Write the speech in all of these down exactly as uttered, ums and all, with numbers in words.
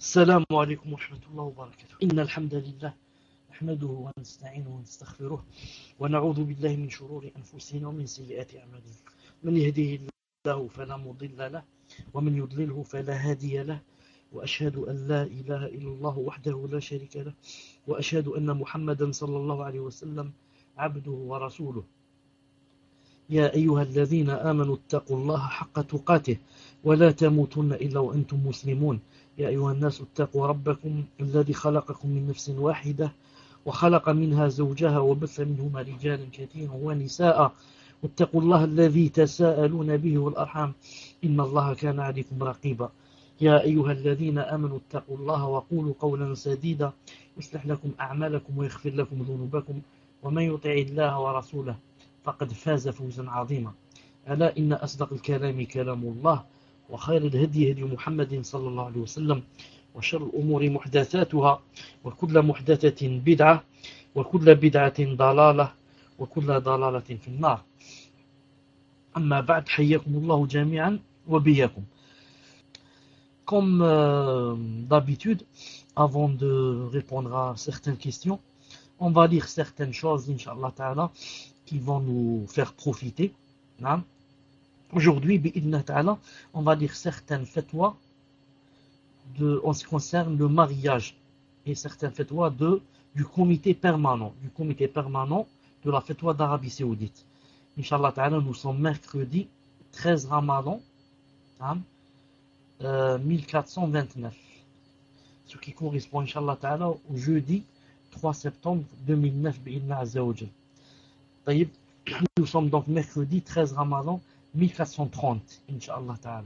السلام عليكم ورحمة الله وبركاته. إن الحمد لله نحمده ونستعينه ونستغفره ونعوذ بالله من شرور أنفسنا ومن سيئات أعمالنا. من يهده الله فلا مضل له ومن يضلله فلا هادي له، وأشهد أن لا إله إلا الله وحده لا شريك له، وأشهد أن محمدا صلى الله عليه وسلم عبده ورسوله. يا أيها الذين آمنوا اتقوا الله حق تقاته ولا تموتن إلا وأنتم مسلمون. يا أيها الناس اتقوا ربكم الذي خلقكم من نفس واحدة وخلق منها زوجها وبث منهما رجالا كثيرا ونساء، واتقوا الله الذي تساءلون به والأرحام إن الله كان عليكم رقيبا. يا أيها الذين آمنوا اتقوا الله وقولوا قولا سديدا يصلح لكم أعمالكم ويغفر لكم ذنوبكم، ومن يطع الله ورسوله فقد فاز فوزا عظيما. ألا إن أصدق الكلام كلام الله، وخير الهدي هدي محمد صلى الله عليه وسلم، وشر الأمور محدثاتها، وكل محدثة بدعة، وكل بدعة ضلالة، وكل ضلالة في النار. أما بعد، حياكم الله جميعا وبياكم. Comme euh, d'habitude, avant de répondre à certaines questions, on va lire certaines choses, Inch'Allah Ta'ala, qui vont nous faire profiter. Hein? Aujourd'hui, bi'idhnillah ta'ala, on va lire certaines fatwas de, en ce qui concerne le mariage et certaines fatwas de, du comité permanent, du comité permanent de la fatwa d'Arabie Saoudite. Inch'Allah ta'ala, nous sommes mercredi treize Ramadan, hein, euh, mille quatre cent vingt-neuf, ce qui correspond, Inch'Allah ta'ala, au jeudi trois septembre deux mille neuf, bi'idhnillah azza wa jal. Nous sommes donc mercredi treize Ramadan mille quatre cent trente, Inch'Allah ta'ala.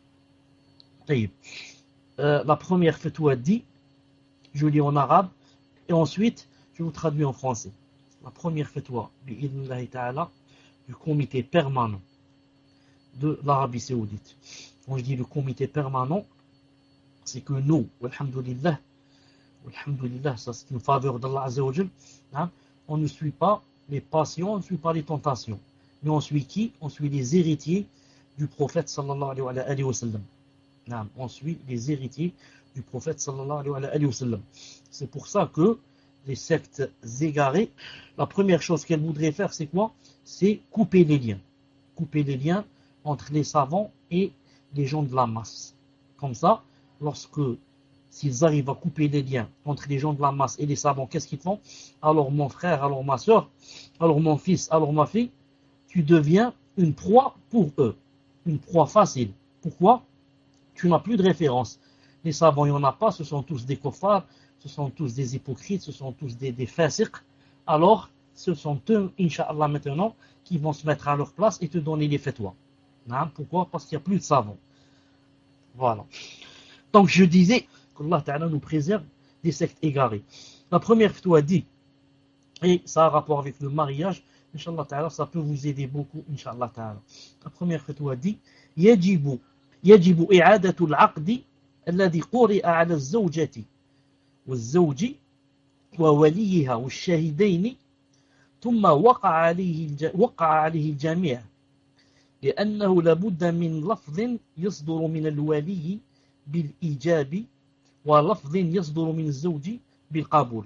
Euh, la première fatwa dit, je lis en arabe, et ensuite je vous traduis en français. La première fatwa, bi'idhnillah ta'ala, du comité permanent de l'Arabie Saoudite. Quand je dis le comité permanent, c'est que nous, alhamdulillah, alhamdulillah, ça c'est une faveur d'Allah Azza wa Jal, hein, on ne suit pas les passions, on ne suit pas les tentations. Mais on suit qui? On suit les héritiers du prophète sallallahu alayhi wa sallam. On suit les héritiers du prophète sallallahu alayhi wa sallam. C'est pour ça que les sectes égarées, la première chose qu'elles voudraient faire, c'est quoi? C'est couper les liens. Couper les liens entre les savants et les gens de la masse. Comme ça, lorsque s'ils arrivent à couper les liens entre les gens de la masse et les savants, qu'est-ce qu'ils font? Alors mon frère, alors ma soeur, alors mon fils, alors ma fille, tu deviens une proie pour eux, une proie facile. Pourquoi? Tu n'as plus de référence. Les savants, il n'y en a pas, ce sont tous des kuffars, ce sont tous des hypocrites, ce sont tous des, des fasiq. Alors, ce sont eux, Inch'Allah maintenant, qui vont se mettre à leur place et te donner les fatwas. Hein? Pourquoi? Parce qu'il n'y a plus de savants. Voilà. Donc je disais qu'Allah Ta'ala nous préserve des sectes égarées. La première fatwa dit, et ça a rapport avec le mariage, Inch'Allah Ta'ala, ça peut vous aider beaucoup, Inch'Allah Ta'ala. La première fatwa dit, يجب يجب إعادة العقد الذي قرئ على الزوجة والزوج ووليها والشاهدين ثم وقع عليه وقع عليه الجميع، لأنه لابد من لفظ يصدر من الولي بالإيجاب ولفظ يصدر من الزوج بالقبول.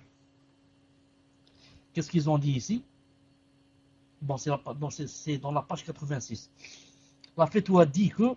Qu'est-ce qu'ils ont dit ici? Bon, c'est, la, bon, c'est, c'est dans la page quatre-vingt-six. La fatwa dit que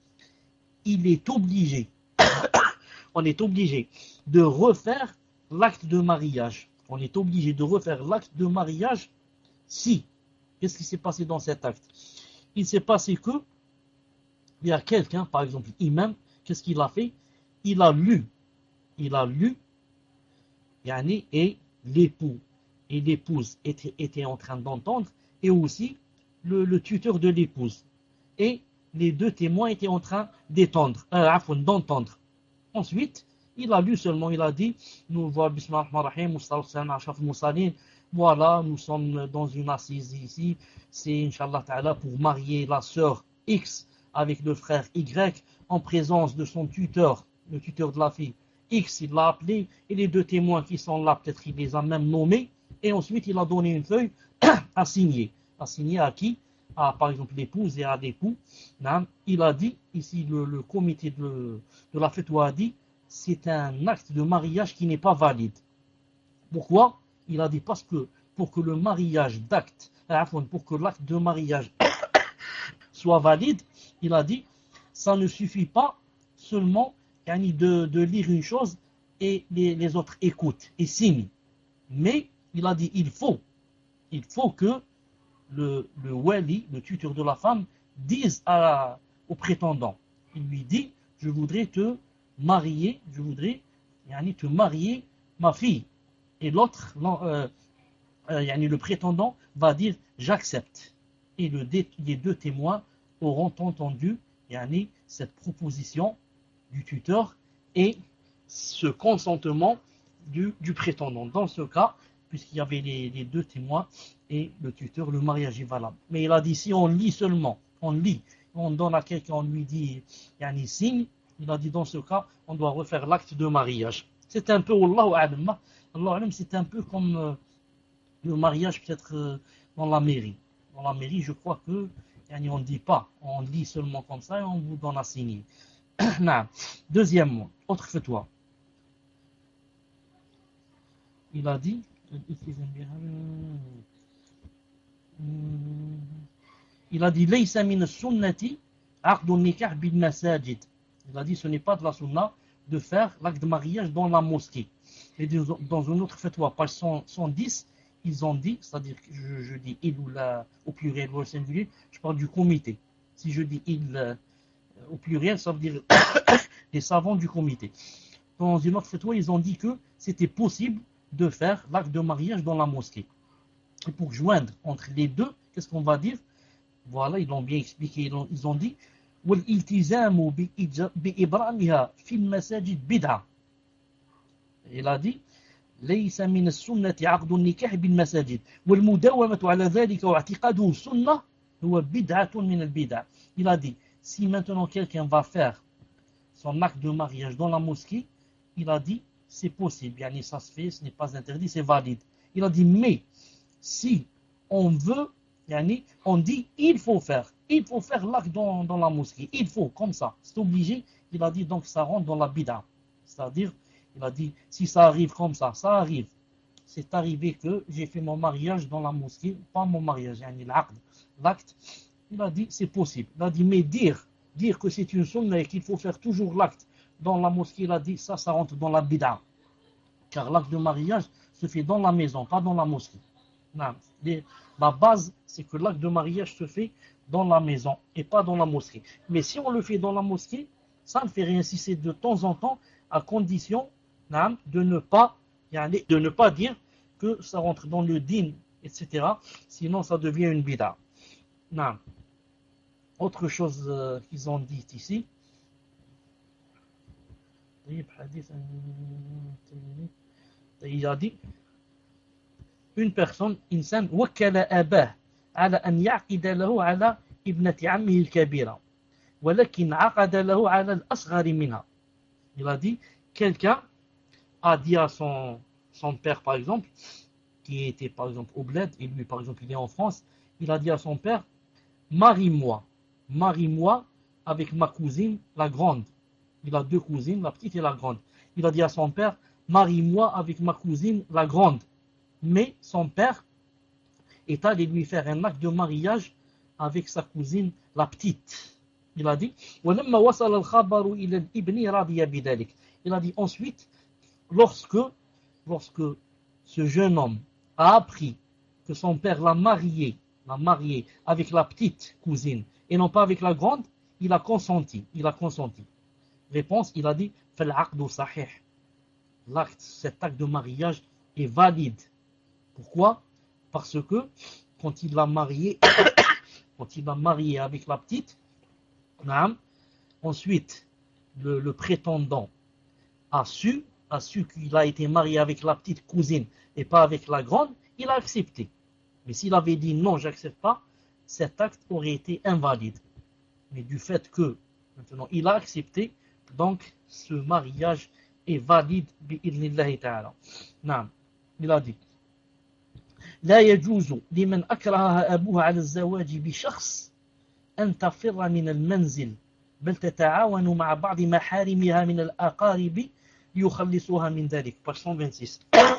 il est obligé, on est obligé de refaire l'acte de mariage. On est obligé de refaire l'acte de mariage si. Qu'est-ce qui s'est passé dans cet acte? Il s'est passé que il y a quelqu'un, par exemple l'imam, qu'est-ce qu'il a fait? Il a lu, il a lu, yani, et l'époux et l'épouse étaient, étaient en train d'entendre, et aussi le, le tuteur de l'épouse. Et les deux témoins étaient en train d'étendre, euh, d'entendre. Ensuite, il a lu seulement, il a dit, nous voilà, voilà, nous sommes dans une assise ici, c'est Inch'Allah Ta'ala pour marier la sœur X avec le frère Y en présence de son tuteur, le tuteur de la fille X, il l'a appelé, et les deux témoins qui sont là, peut-être il les a même nommés, et ensuite il a donné une feuille à signer. À signer à qui? À, par exemple, l'épouse et à l'époux. Il a dit, ici le, le comité de, de la fatwa a dit, c'est un acte de mariage qui n'est pas valide. Pourquoi? Il a dit parce que pour que le mariage d'acte, pour que l'acte de mariage soit valide, il a dit, ça ne suffit pas seulement de, de lire une chose et les, les autres écoutent et signent. Mais il a dit, il faut, il faut que le, le wali, le tuteur de la femme, dise à, au prétendant, il lui dit, je voudrais te marier, je voudrais yani, te marier ma fille. Et l'autre, euh, euh, yani, le prétendant va dire, j'accepte. Et le, les deux témoins auront entendu yani, cette proposition du tuteur et ce consentement du, du prétendant. Dans ce cas, puisqu'il y avait les, les deux témoins et le tuteur, le mariage est valable. Mais il a dit, si on lit seulement, on lit, on donne à quelqu'un, on lui dit, yani, signe, il a dit, dans ce cas, on doit refaire l'acte de mariage. C'est un peu, Wallahu a'lam, Allahu a'lam, c'est un peu comme euh, le mariage peut-être euh, dans la mairie. Dans la mairie, je crois que yani, on ne dit pas, on lit seulement comme ça et on vous donne à signer. Deuxièmement, autre fatwa. Il a dit, il a dit, laysa min sunnati aqdun nikah bil masajid. Il a dit, ce n'est pas de la sunna de faire l'acte de mariage dans la mosquée. Et dans une autre fatwa, page cent dix, ils ont dit, c'est-à-dire que je, je dis il ou la, au pluriel ou au singulier, je parle du comité. Si je dis il euh, au pluriel, ça veut dire les savants du comité. Dans une autre fatwa, ils ont dit que c'était possible de faire l'acte de mariage dans la mosquée. Et pour joindre entre les deux, qu'est-ce qu'on va dire? Voilà, ils l'ont bien expliqué, ils ont, ils ont dit وَالْإِلْتِزَامُ بِإِبْرَامِهَا فِي الْمَسَاجِدِ بِدْعَةٌ. Il a dit ليس من السنة عقد النكاح بالمساجد والمداومة على ذلك واعتقاده سنة هو بدعة من البدع. Il a dit, si maintenant quelqu'un va faire son acte de mariage dans la mosquée, il a dit, c'est possible, yani ça se fait, ce n'est pas interdit, c'est valide. Il a dit, mais si on veut, yani, on dit, il faut faire, il faut faire l'acte dans, dans la mosquée, il faut, comme ça, c'est obligé. Il a dit, donc ça rentre dans la bid'a. C'est-à-dire, il a dit, si ça arrive comme ça, ça arrive. C'est arrivé que j'ai fait mon mariage dans la mosquée, pas mon mariage, yani l'acte. Il a dit, c'est possible. Il a dit, mais dire, dire que c'est une sunna et qu'il faut faire toujours l'acte dans la mosquée, il a dit, ça, ça rentre dans la bid'a. Car l'acte de mariage se fait dans la maison, pas dans la mosquée. Non. Les, la base, c'est que l'acte de mariage se fait dans la maison et pas dans la mosquée. Mais si on le fait dans la mosquée, ça ne fait rien si c'est de temps en temps, à condition non, de ne pas, de ne pas dire que ça rentre dans le din, et cetera. Sinon, ça devient une bid'a. Non. Autre chose euh, qu'ils ont dit ici. Il a dit une personne, insan, wakala abah ala an ya'qida lahu ala ibnati ammihi al-kabira walakin 'aqada lahu ala al-asghari minha. Il a dit quelqu'un a dit à son, son père par exemple, qui était par exemple au bled, et lui par exemple il est en France, il a dit à son père, marie-moi, marie-moi avec ma cousine, la grande. Il a deux cousines, la petite et la grande. Il a dit à son père, marie-moi avec ma cousine, la grande. Mais son père est allé lui faire un acte de mariage avec sa cousine, la petite. Il a dit, il a dit ensuite, lorsque, lorsque ce jeune homme a appris que son père l'a marié, l'a marié avec la petite cousine et non pas avec la grande, il a consenti. Il a consenti. Réponse, il a dit, l'acte, cet acte de mariage est valide. Pourquoi? Parce que quand il l'a marié, quand il l'a marié avec la petite, ensuite le, le prétendant a su, a su qu'il a été marié avec la petite cousine et pas avec la grande, il a accepté. Mais s'il avait dit non, j'accepte pas, cet acte aurait été invalide. Mais du fait que maintenant il a accepté, donc ce mariage est valide bi'idhnillahi ta'ala. Non, il a dit لا يجوز لمن أكرهها أبوها على الزواج بشخص أن تفر من المنزل بل تتعاون مع بعض محارمها من الأقارب ليخلصوها من ذلك. Page cent vingt-six.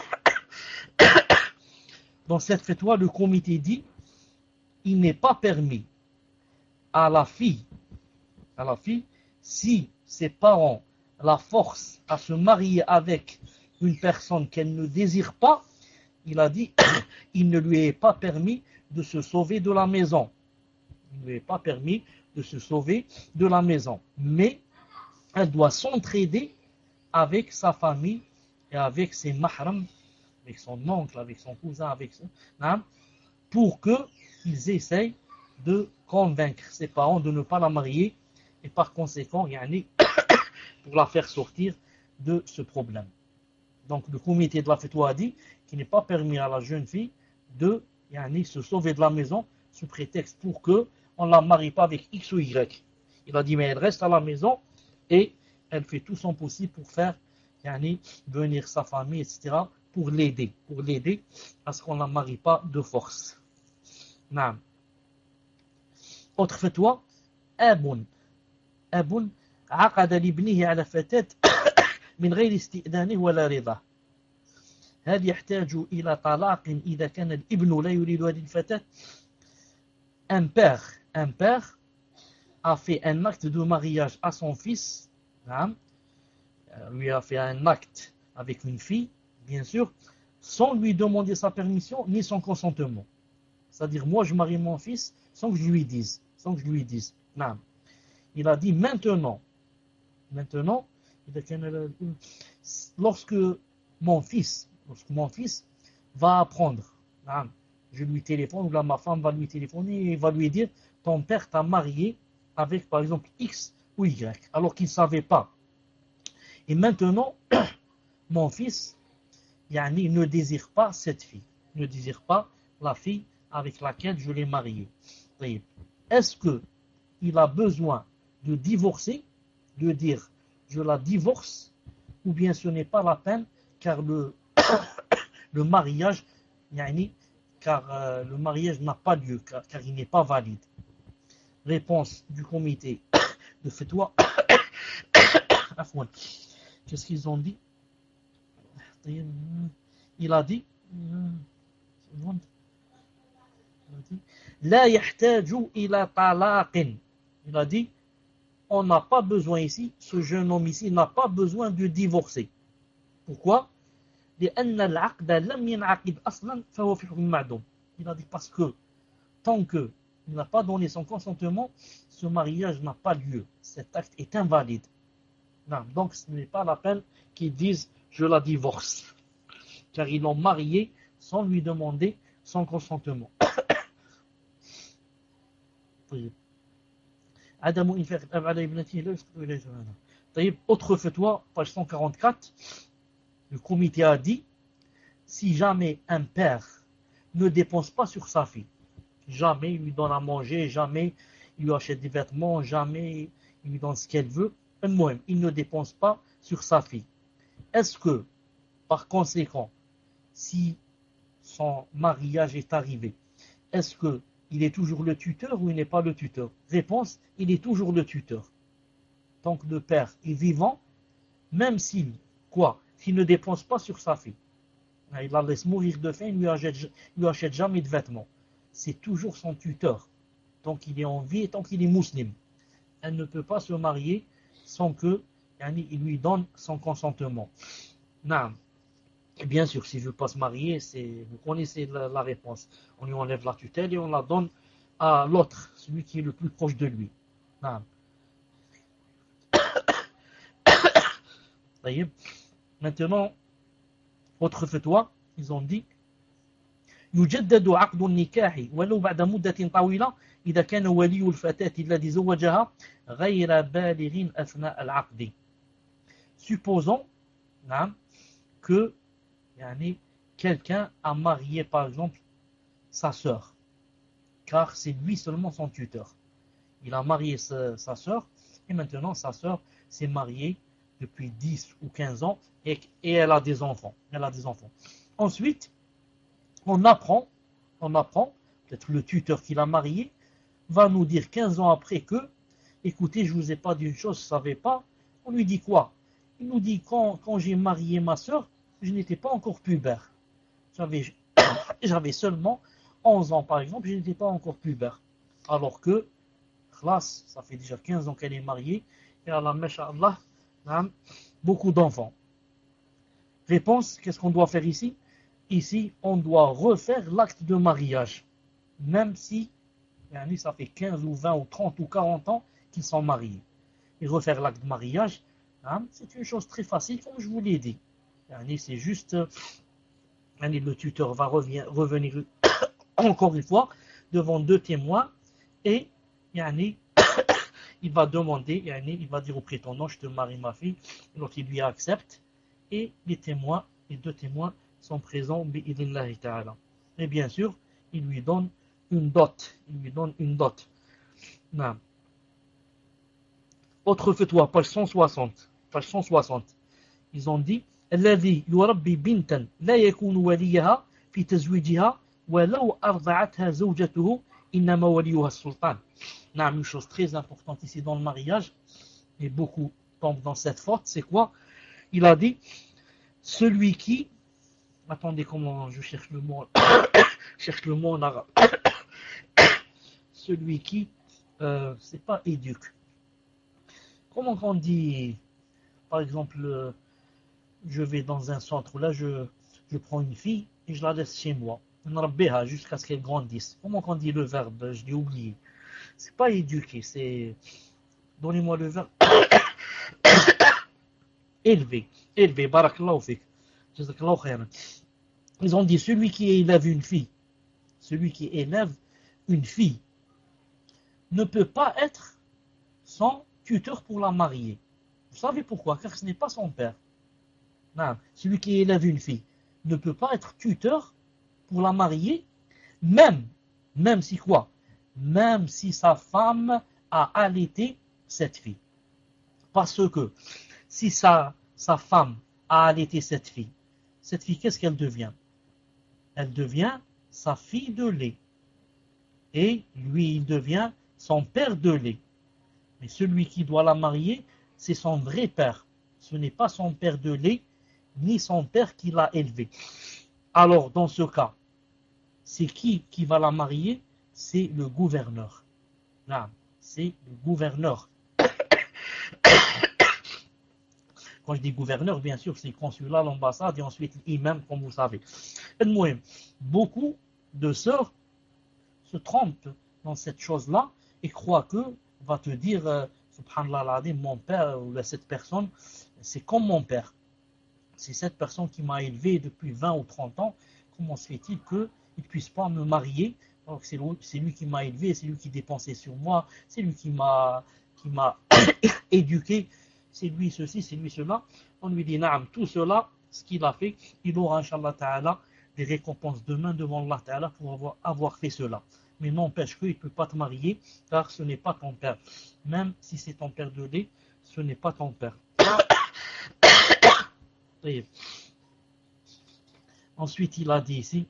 Dans cette fatwa, le comité dit il n'est pas permis à la fille, à la fille, si ses parents la forcent à se marier avec une personne qu'elle ne désire pas, il a dit il ne lui est pas permis de se sauver de la maison. Il ne lui est pas permis de se sauver de la maison. Mais elle doit s'entraider avec sa famille et avec ses mahrams, avec son oncle, avec son cousin, avec son, hein, pour qu'ils essayent de convaincre ses parents de ne pas la marier et par conséquent, yani, pour la faire sortir de ce problème. Donc le comité de la fatwa a dit qu'il n'est pas permis à la jeune fille de yani, se sauver de la maison sous prétexte pour que on ne la marie pas avec X ou Y. Il a dit mais elle reste à la maison et elle fait tout son possible pour faire yani, venir sa famille, et cetera pour l'aider, pour l'aider à ce qu'on ne la marie pas de force. Naam. Autre fatwa, Abun. Abun عقد لابنه على فتاة من غير استئذانه ولا رضاه. هل يحتاج إلى طلاق إذا كان الابن لا يريد هذه الفتاة؟ Un père, un père a fait un acte de mariage à son fils, hein, lui a fait un acte avec une fille, bien sûr, sans lui demander sa permission ni son consentement. C'est-à-dire, moi je marie mon fils sans que je lui dise, sans que je lui dise. Non. Il a dit maintenant, maintenant, lorsque mon fils, lorsque mon fils va apprendre, hein, je lui téléphone, ou là ma femme va lui téléphoner et va lui dire ton père t'a marié avec par exemple X ou Y, alors qu'il ne savait pas. Et maintenant, mon fils yani, ne désire pas cette fille, ne désire pas la fille avec laquelle je l'ai marié. Est-ce qu'il a besoin de divorcer, de dire je la divorce, ou bien ce n'est pas la peine car le, le mariage yani, car euh, le mariage n'a pas lieu, car, car il n'est pas valide. Réponse du comité de fatwa. Qu'est-ce qu'ils ont dit? Il a dit La yahtaju ila talaqin. Il a dit on n'a pas besoin ici, ce jeune homme ici n'a pas besoin de divorcer. Pourquoi? لأن العقد لم ينعقد أصلا فهو في حكم معدوم. Il a dit parce que tant que il n'a pas donné son consentement, ce mariage n'a pas lieu. Cet acte est invalide. Non, donc ce n'est pas la peine qu'ils disent je la divorce, car ils l'ont marié sans lui demander son consentement. Autre fatwa, page cent quarante-quatre, le comité a dit si jamais un père ne dépense pas sur sa fille, jamais il lui donne à manger, jamais il lui achète des vêtements, jamais il lui donne ce qu'elle veut, il ne dépense pas sur sa fille. Est-ce que, par conséquent, si son mariage est arrivé, est-ce qu'il est toujours le tuteur ou il n'est pas le tuteur? Réponse, il est toujours le tuteur. Tant que le père est vivant, même s'il, quoi, s'il ne dépense pas sur sa fille, il la laisse mourir de faim, il ne lui achète, lui achète jamais de vêtements. C'est toujours son tuteur. Tant qu'il est en vie et tant qu'il est musulman. Elle ne peut pas se marier sans que yani, il lui donne son consentement. Non. Et bien sûr, s'il ne veut pas se marier, c'est, vous connaissez la, la réponse. On lui enlève la tutelle et on la donne à l'autre, celui qui est le plus proche de lui. Non. Maintenant, autre fatwa, ils ont dit يجدد عقد النكاح ولو بعد مدة طويلة إذا كان ولي الفتاة الذي زوجها غير بالغ أثناء العقد. Supposons hein, que yani, quelqu'un a marié par exemple sa sœur, car c'est lui seulement son tuteur. Il a marié sa, sa sœur et maintenant sa sœur s'est mariée depuis dix ou quinze ans et, et elle a des enfants. Elle a des enfants. Ensuite, on apprend, on apprend, peut-être le tuteur qui l'a marié va nous dire quinze ans après que, écoutez, je ne vous ai pas dit une chose, je ne savais pas. On lui dit quoi? Il nous dit, quand, quand j'ai marié ma soeur, je n'étais pas encore pubère. J'avais, j'avais seulement onze ans, par exemple, je n'étais pas encore pubère. Alors que, classe, ça fait déjà quinze ans qu'elle est mariée, et Allah, masha'Allah, beaucoup d'enfants. Réponse, qu'est-ce qu'on doit faire ici? Ici, on doit refaire l'acte de mariage. Même si, ça fait quinze ou vingt ou trente ou quarante ans qu'ils sont mariés. Et refaire l'acte de mariage, hein, c'est une chose très facile, comme je vous l'ai dit. C'est juste, hein, le tuteur va revient, revenir encore une fois devant deux témoins et hein, il va demander, hein, il va dire au prétendant, je te marie ma fille, et l'autre il lui accepte, et les témoins, les deux témoins sont présents, bi'idhnillahi ta'ala. Et bien sûr, il lui donne une dot, il lui donne une dot. Non. Autre fatwa, page cent soixante, page cent soixante. Ils ont dit الذي يربي بنتا لا يكون وليها في تزويجها ولو أرضعتها زوجته إنما وليها السلطان. Une chose très importante ici dans le mariage, et beaucoup tombent dans cette faute, c'est quoi? Il a dit celui qui, attendez comment je cherche le mot, cherche le mot en arabe, celui qui, euh, c'est pas éduque. Comment on dit, par exemple, je vais dans un centre, là je, je prends une fille et je la laisse chez moi, jusqu'à ce qu'elle grandisse. Comment on dit le verbe? Je l'ai oublié. C'est pas éduquer, c'est, donnez-moi le verbe, élever, élever, barakallahu fik, jazakallahu khairan. Ils ont dit celui qui élève une fille, celui qui élève une fille, ne peut pas être son tuteur pour la marier. Vous savez pourquoi? Car ce n'est pas son père. Non. Celui qui élève une fille ne peut pas être tuteur pour la marier, même, même si quoi? Même si sa femme a allaité cette fille. Parce que si sa, sa femme a allaité cette fille, cette fille, qu'est-ce qu'elle devient? Elle devient sa fille de lait. Et lui, il devient son père de lait. Mais celui qui doit la marier, c'est son vrai père. Ce n'est pas son père de lait, ni son père qui l'a élevé. Alors, dans ce cas, c'est qui qui va la marier? C'est le gouverneur. Là, c'est le gouverneur. Quand je dis gouverneur, bien sûr, c'est le consulat, l'ambassade et ensuite l'imam, comme vous savez. Beaucoup de sœurs se trompent dans cette chose-là et croient que, on va te dire, euh, subhanallah, mon père ou cette personne, c'est comme mon père. C'est cette personne qui m'a élevé depuis vingt ou trente ans. Comment se fait-il qu'il ne puisse pas me marier? Alors que c'est lui, c'est lui qui m'a élevé, c'est lui qui dépensait sur moi, c'est lui qui m'a, qui m'a éduqué, c'est lui ceci, c'est lui cela. On lui dit, naam, tout cela, ce qu'il a fait, il aura, Inch'Allah Ta'ala, des récompenses demain devant Allah Ta'ala pour avoir, avoir fait cela. Mais n'empêche qu'il ne peut pas te marier, car ce n'est pas ton père. Même si c'est ton père de lait, ce n'est pas ton père. Ensuite, il a dit ici,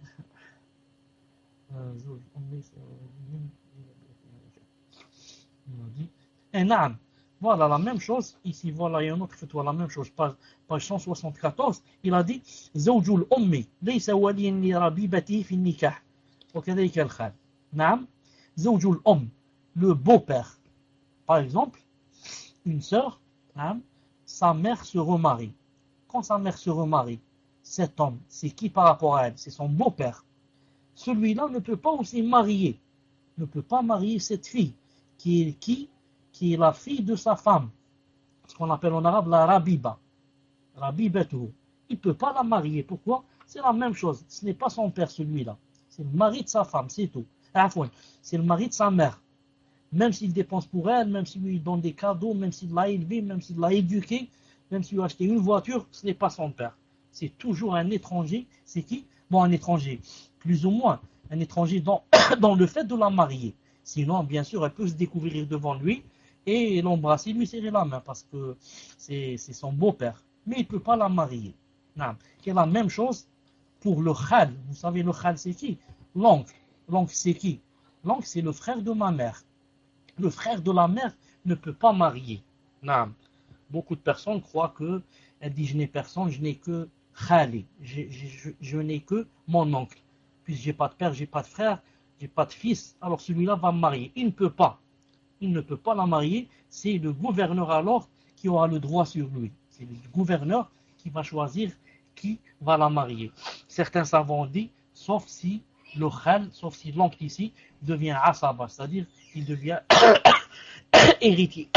et naam, voilà la même chose, ici voilà il y a un autre fatwa, la même chose, page, page cent soixante-quatorze, il a dit زوج الأم ليس وليا لربيبته في النكاح وكذلك الخال. نعم زوج الأم, le beau-père. Par exemple, une sœur, hein, sa mère se remarie. Quand sa mère se remarie, cet homme, c'est qui par rapport à elle? C'est son beau-père. Celui-là ne peut pas aussi marier, ne peut pas marier cette fille, qui est qui? Qui est la fille de sa femme. Ce qu'on appelle en arabe la rabiba. Rabibatuhu. Il ne peut pas la marier. Pourquoi? C'est la même chose. Ce n'est pas son père celui-là. C'est le mari de sa femme, c'est tout. C'est le mari de sa mère. Même s'il dépense pour elle, même s'il lui donne des cadeaux, même s'il l'a élevé, même s'il l'a éduqué, même s'il lui a acheté une voiture, ce n'est pas son père. C'est toujours un étranger. C'est qui? Bon, un étranger, plus ou moins. Un étranger dans, dans le fait de la marier. Sinon, bien sûr, elle peut se découvrir devant lui et l'embrasser, lui serrer la main parce que c'est, c'est son beau-père. Mais il ne peut pas la marier. Non. C'est la même chose pour le khal. Vous savez, le khal, c'est qui? L'oncle. L'oncle, c'est qui? L'oncle, c'est le frère de ma mère. Le frère de la mère ne peut pas marier. Naam. Beaucoup de personnes croient que, elle dit je n'ai personne, je n'ai que khali, je, je, je, je n'ai que mon oncle. Puis j'ai pas de père, j'ai pas de frère, j'ai pas de fils, alors celui-là va me marier. Il ne peut pas. Il ne peut pas la marier, c'est le gouverneur alors qui aura le droit sur lui. C'est le gouverneur qui va choisir qui va la marier. Certains savants ont dit, sauf si le khal, sauf si l'oncle ici devient asaba, c'est-à-dire il devient héritier.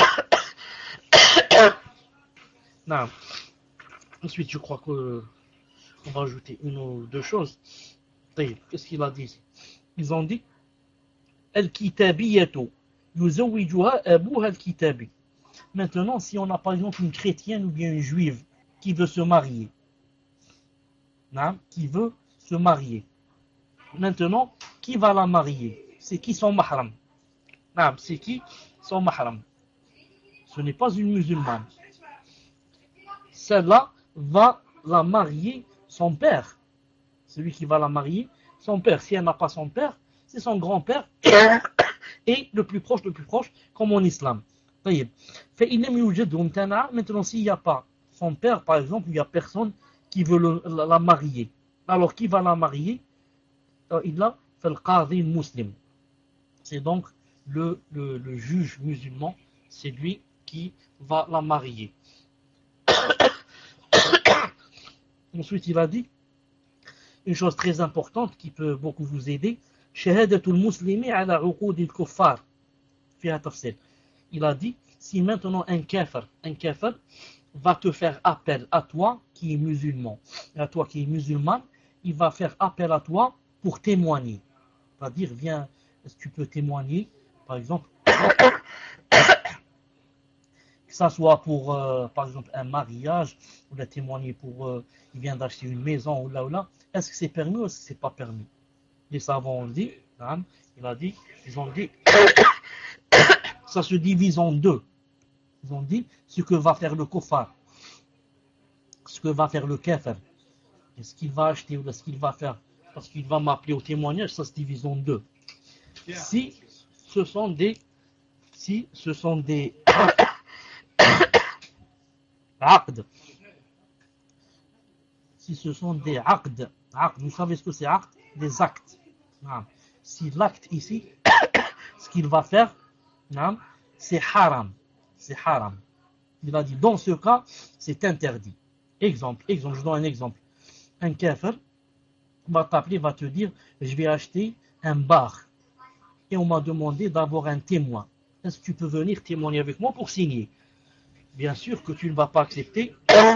Non. Ensuite, je crois qu'on va ajouter une ou deux choses. Qu'est-ce qu'il a dit? Ils ont dit Al-Kitabiyatu yuzawwijuha abuha al-Kitabi. Maintenant, si on a par exemple une chrétienne ou bien une juive qui veut se marier, non, qui veut se marier. Maintenant, qui va la marier? C'est qui son mahram? Non, c'est qui son mahram? Ce n'est pas une musulmane. Celle-là va la marier son père. Celui qui va la marier, son père. Si elle n'a pas son père, c'est son grand-père et le plus proche, le plus proche, comme en islam. Maintenant, s'il n'y a pas son père, par exemple, il n'y a personne qui veut le, la, la marier. Alors, qui va la marier? Il a fait le qadi muslim. C'est donc le, le, le juge musulman, c'est lui qui va la marier. Ensuite, il a dit une chose très importante qui peut beaucoup vous aider. Shahadatul muslimi ala uqud al-kuffar. Il a dit, si maintenant un kafir, un kafir va te faire appel à toi qui est musulman, à toi qui est musulman, il va faire appel à toi pour témoigner. C'est-à-dire, viens, est-ce que tu peux témoigner, par exemple, que ça soit pour, euh, par exemple, un mariage, ou la témoigner pour, euh, il vient d'acheter une maison, ou là, ou là, est-ce que c'est permis ou est-ce que c'est pas permis? Les savants ont dit, hein, il a dit, ils ont dit, ça se divise en deux. Ils ont dit, ce que va faire le kuffar, ce que va faire le kafir, est-ce qu'il va acheter ou est-ce qu'il va faire, parce qu'il va m'appeler au témoignage, ça se divise en deux. Si ce sont des, si ce sont des aqd, si ce sont des aqd, aqd, vous savez ce que c'est aqd? Des actes. Si l'acte ici, ce qu'il va faire, c'est haram. C'est haram. Il a dit, dans ce cas, c'est interdit. Exemple, exemple, je donne un exemple. Un kafir va t'appeler, va te dire, je vais acheter un bar. Et on m'a demandé d'avoir un témoin. Est-ce que tu peux venir témoigner avec moi pour signer? Bien sûr que tu ne vas pas accepter.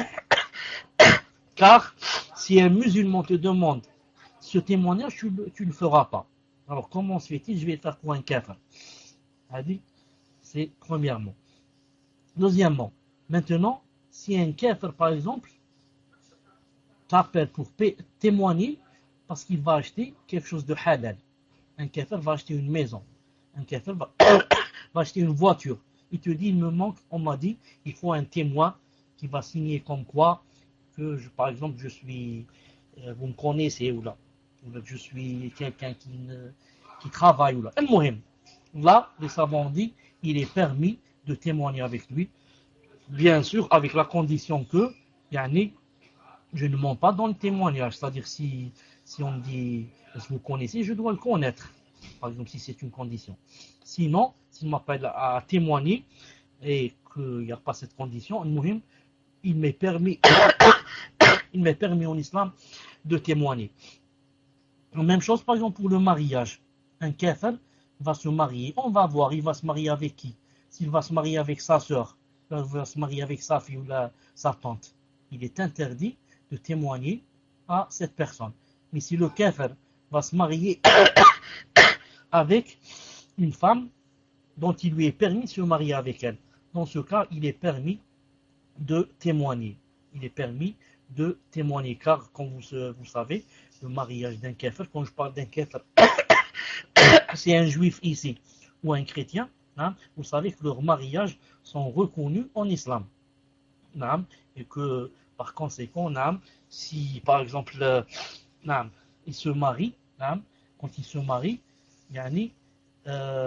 Car si un musulman te demande ce témoignage, tu ne le feras pas. Alors comment se fait-il? Je vais le faire pour un kafir. A dit, c'est premièrement. Deuxièmement, maintenant, si un kafir, par exemple, t'appelle pour témoigner parce qu'il va acheter quelque chose de halal. Un kafir va acheter une maison. Un kafir va, va acheter une voiture. Il te dit, il me manque, on m'a dit, il faut un témoin qui va signer comme quoi que, je, par exemple, je suis, euh, vous me connaissez ou là, ou là je suis quelqu'un qui, ne, qui travaille ou là. Là, les savants ont dit, il est permis de témoigner avec lui, bien sûr, avec la condition que, yani, je ne mens pas dans le témoignage. C'est-à-dire, si, si on me dit, est-ce que vous connaissez, je dois le connaître. Par exemple, si c'est une condition. Sinon, s'il m'appelle à témoigner et qu'il n'y a pas cette condition, il m'est permis, il m'est permis en islam de témoigner. La même chose, par exemple, pour le mariage. Un kafir va se marier. On va voir, il va se marier avec qui? S'il va se marier avec sa sœur, il va se marier avec sa fille ou la, sa tante. Il est interdit de témoigner à cette personne. Mais si le kafir va se marier avec une femme dont il lui est permis de se marier avec elle, dans ce cas, il est permis de témoigner. Il est permis de témoigner, car, comme vous, vous savez, le mariage d'un kafir, quand je parle d'un kafir, c'est un juif ici ou un chrétien, hein, vous savez que leurs mariages sont reconnus en islam. Hein, et que, par conséquent, hein, si, par exemple, euh, hein, ils se marient, hein, quand ils se marient, yani, euh,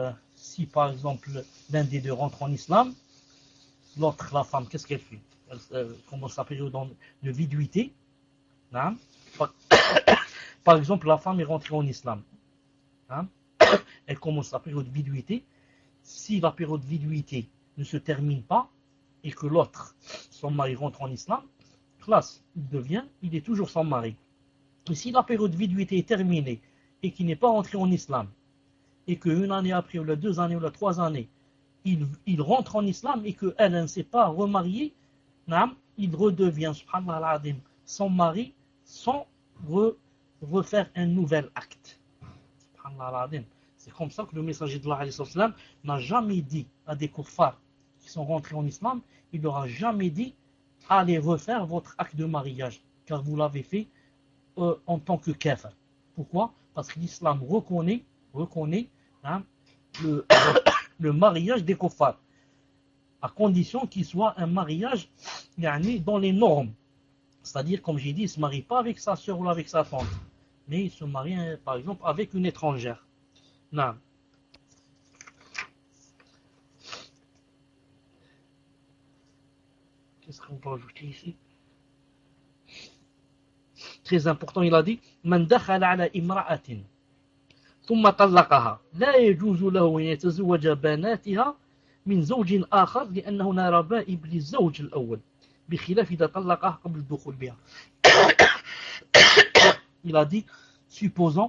si par exemple l'un des deux rentre en islam, l'autre, la femme, qu'est-ce qu'elle fait? Elle euh, commence sa période de viduité. Hein? Par, par exemple, la femme est rentrée en islam. Hein? Elle commence sa période de viduité. Si la période de viduité ne se termine pas et que l'autre, son mari, rentre en islam, classe, il devient, il est toujours son mari. Et si la période de viduité est terminée et qu'il n'est pas rentré en islam, et qu'une année après, ou la deux années, ou la trois années, il, il rentre en islam et qu'elle ne s'est pas remariée, il redevient, subhanallah, son mari sans re, refaire un nouvel acte. Subhanallah. C'est comme ça que le messager de Allah n'a jamais dit à des kuffars qui sont rentrés en islam, il leur a jamais dit allez refaire votre acte de mariage, car vous l'avez fait euh, en tant que kafir. Pourquoi? Parce que l'islam reconnaît, reconnaît hein, le, le mariage des kuffars, à condition qu'il soit un mariage yani, dans les normes. C'est-à-dire, comme j'ai dit, il ne se marie pas avec sa soeur ou avec sa tante, mais il se marie, par exemple, avec une étrangère. Non. Qu'est-ce qu'on peut ajouter ici? Très important, il a dit Man dakhala ala imra'atin thumma talaqaha la yajuzu lahu an yatazawwaja banatiha min zawjin akhar li'annahu la raba'ib lizawj al-awwal بخلاف إذا طلقها قبل الدخول بها. Il a dit, supposons,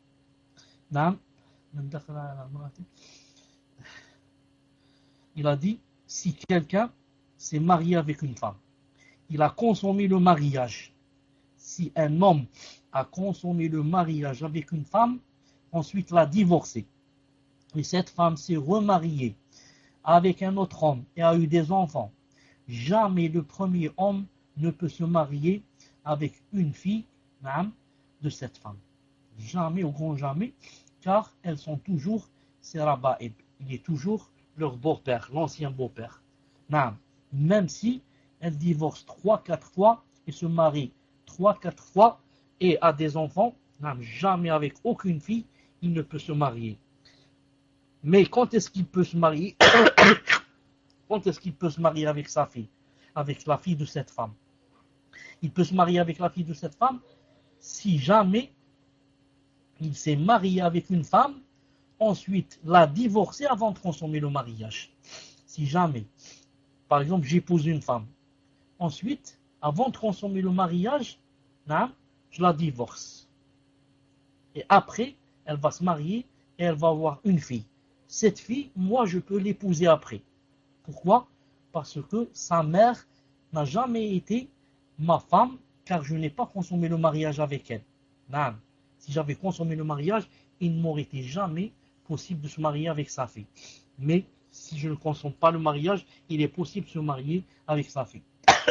il a dit, si quelqu'un s'est marié avec une femme, il a consommé le mariage. Si un homme a consommé le mariage avec une femme, ensuite l'a divorcé, et cette femme s'est remariée avec un autre homme et a eu des enfants, jamais le premier homme ne peut se marier avec une fille de cette femme. Jamais, au grand jamais, car elles sont toujours ses raba'ib. Il est toujours leur beau-père, l'ancien beau-père. Même si elle divorce trois, quatre fois et se marie trois, quatre fois et a des enfants, jamais avec aucune fille, il ne peut se marier. Mais quand est-ce qu'il peut se marier? Quand est-ce qu'il peut se marier avec sa fille, avec la fille de cette femme? Il peut se marier avec la fille de cette femme si jamais il s'est marié avec une femme, ensuite l'a divorcée avant de consommer le mariage. Si jamais, par exemple, j'épouse une femme, ensuite, avant de consommer le mariage, je la divorce. Et après, elle va se marier et elle va avoir une fille. Cette fille, moi, je peux l'épouser après. Pourquoi? Parce que sa mère n'a jamais été ma femme, car je n'ai pas consommé le mariage avec elle. Non. Si j'avais consommé le mariage, il ne m'aurait été jamais possible de se marier avec sa fille. Mais si je ne consomme pas le mariage, il est possible de se marier avec sa fille.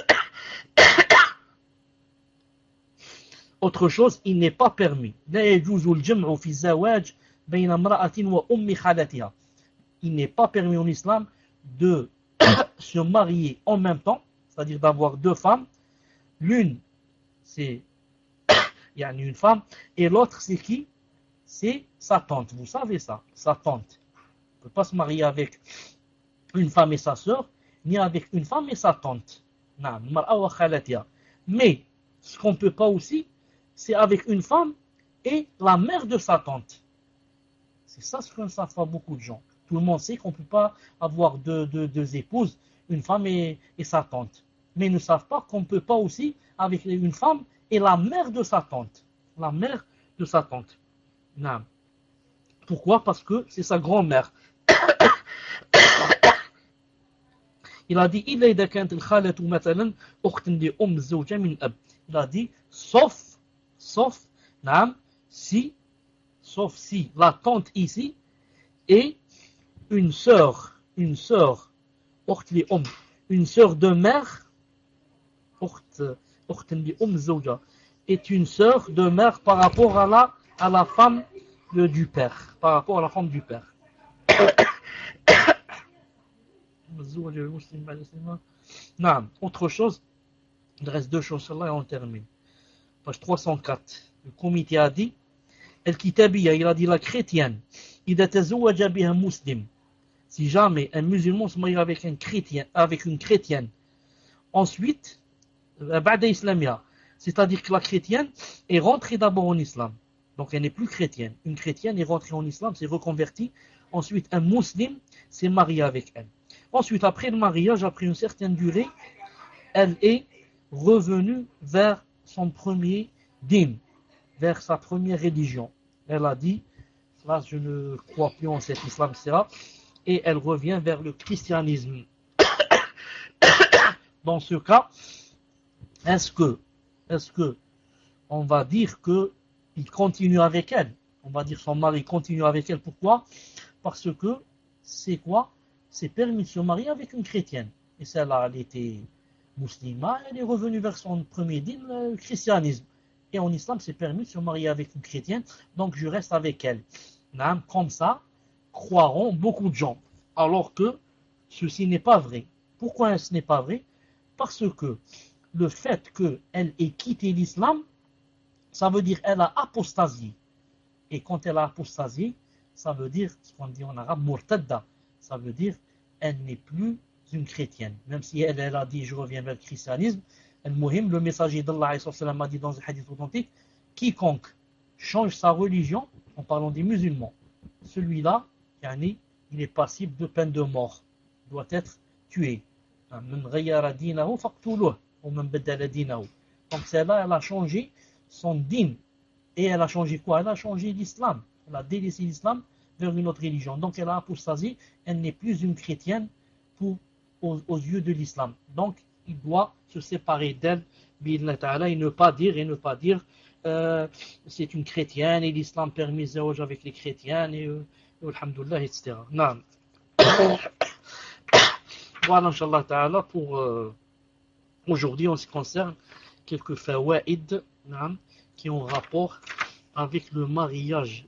Autre chose, il n'est pas permis. Il n'est pas permis en islam de se marier en même temps, c'est-à-dire d'avoir deux femmes. L'une, c'est il y a une femme, et l'autre, c'est qui? C'est sa tante. Vous savez ça, sa tante. On ne peut pas se marier avec une femme et sa sœur, ni avec une femme et sa tante. Mais, ce qu'on ne peut pas aussi, c'est avec une femme et la mère de sa tante. C'est ça ce que ne savent pas beaucoup de gens. Tout le monde sait qu'on ne peut pas avoir deux, deux, deux épouses, une femme et, et sa tante. Mais ils ne savent pas qu'on ne peut pas aussi avec une femme et la mère de sa tante. La mère de sa tante. Non. Pourquoi? Parce que c'est sa grand-mère. Il a dit, il a dit, sauf, sauf, non, si, sauf si la tante ici est une sœur, une sœur, une sœur de mère, est une sœur de mère par rapport à la, à la femme de, du père, par rapport à la femme du père. Non, autre chose, il reste deux choses, là et on termine. Page trois cent quatre, le comité a dit, El Kitabiyya, il a dit la chrétienne, إذا تزوج بها مسلم Si jamais un musulman se marie avec un chrétien, avec une chrétienne, ensuite, ba'da islamia, c'est-à-dire que la chrétienne est rentrée d'abord en islam. Donc elle n'est plus chrétienne. Une chrétienne est rentrée en islam, s'est reconvertie. Ensuite, un musulman s'est marié avec elle. Ensuite, après le mariage, après une certaine durée, elle est revenue vers son premier din, vers sa première religion. Elle a dit, là je ne crois plus en cet islam, et cetera. Et elle revient vers le christianisme. Dans ce cas, est-ce que, est-ce que on va dire que il continue avec elle? On va dire son mari continue avec elle. Pourquoi? Parce que c'est quoi? C'est permis de se marier avec une chrétienne. Et celle-là, elle était musulmane, elle est revenue vers son premier din, le christianisme. Et en islam, c'est permis de se marier avec une chrétienne, donc je reste avec elle. Comme ça, croiront beaucoup de gens. Alors que ceci n'est pas vrai. Pourquoi ce n'est pas vrai? Parce que le fait qu'elle ait quitté l'islam, ça veut dire qu'elle a apostasié. Et quand elle a apostasié, ça veut dire, ce qu'on dit en arabe, murtadda. Ça veut dire elle n'est plus une chrétienne. Même si elle, elle a dit je reviens vers le christianisme, al-muhim, le messager d'Allah a dit dans un hadith authentique, quiconque change sa religion, en parlant des musulmans, celui-là, yani, il est passible de peine de mort, doit être tué. Donc celle-là, elle a changé son din. Et elle a changé quoi? Elle a changé l'islam. Elle a délaissé l'islam vers une autre religion. Donc elle a apostasié, elle n'est plus une chrétienne pour, aux, aux yeux de l'islam. Donc il doit se séparer d'elle, et ne pas dire, et ne pas dire euh, c'est une chrétienne et l'islam permet le zérouge avec les chrétiennes et, euh, et alhamdoulilah, et cetera. Non. Voilà, Inch'Allah Ta'ala, pour euh, aujourd'hui en ce qui concerne quelques fawaïd qui ont rapport avec le mariage.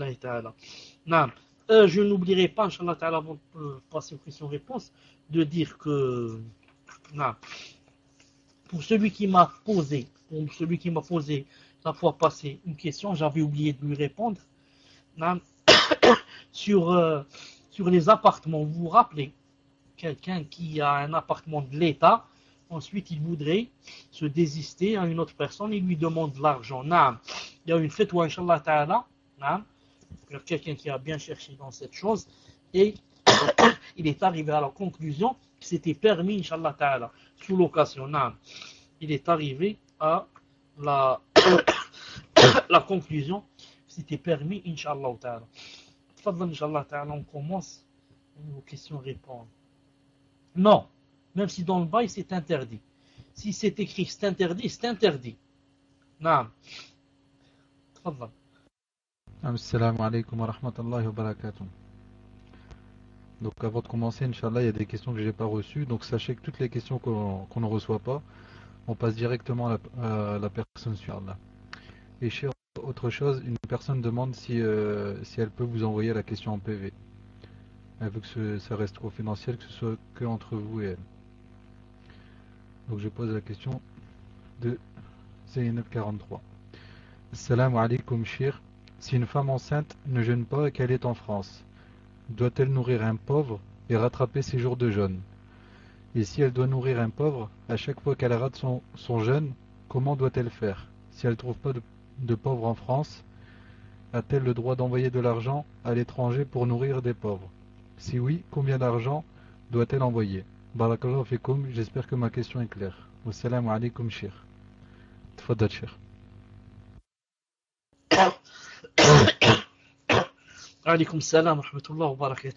Euh, je n'oublierai pas, Inch'Allah Ta'ala, avant de passer aux questions-réponses, de dire que non, pour celui qui m'a posé, pour celui qui m'a posé la fois passée une question, j'avais oublié de lui répondre non, sur, euh, sur les appartements. Vous vous rappelez, quelqu'un qui a un appartement de l'État, ensuite il voudrait se désister à une autre personne, il lui demande de l'argent. Non. Il y a une fatwa, Inch'Allah Ta'ala, quelqu'un qui a bien cherché dans cette chose, et il est arrivé à la conclusion que c'était permis, Inch'Allah Ta'ala, sous l'occasion. Non. Il est arrivé à la, la conclusion que c'était permis, Inch'Allah Ta'ala. Fadlan, Inch'Allah Ta'ala, on commence aux questions-réponses. Non, même si dans le bail c'est interdit. Si c'est écrit c'est interdit, c'est interdit. Non. Tfadal. Assalamu alaikum wa rahmatullahi wa barakatuh. Donc avant de commencer, Inch'Allah, il y a des questions que je n'ai pas reçues. Donc sachez que toutes les questions qu'on, qu'on ne reçoit pas, on passe directement à la, à la personne suivante. Et chez autre chose, une personne demande si, euh, si elle peut vous envoyer la question en P V. Elle veut que ce, ça reste confidentiel, que ce soit que entre vous et elle. Donc je pose la question de Zainab quarante-trois. Assalamu alaikum shir. Si une femme enceinte ne jeûne pas et qu'elle est en France, doit-elle nourrir un pauvre et rattraper ses jours de jeûne? Et si elle doit nourrir un pauvre, à chaque fois qu'elle rate son, son jeûne, comment doit-elle faire? Si elle ne trouve pas de, de pauvres en France, a-t-elle le droit d'envoyer de l'argent à l'étranger pour nourrir des pauvres? Si oui, combien d'argent doit-elle envoyer? Barakallahu fikum, j'espère que ma question est claire. Wassalamu alaikum shir. Tfaddal shir. Alaykoum salam wa rahmatullah wa barakatuh.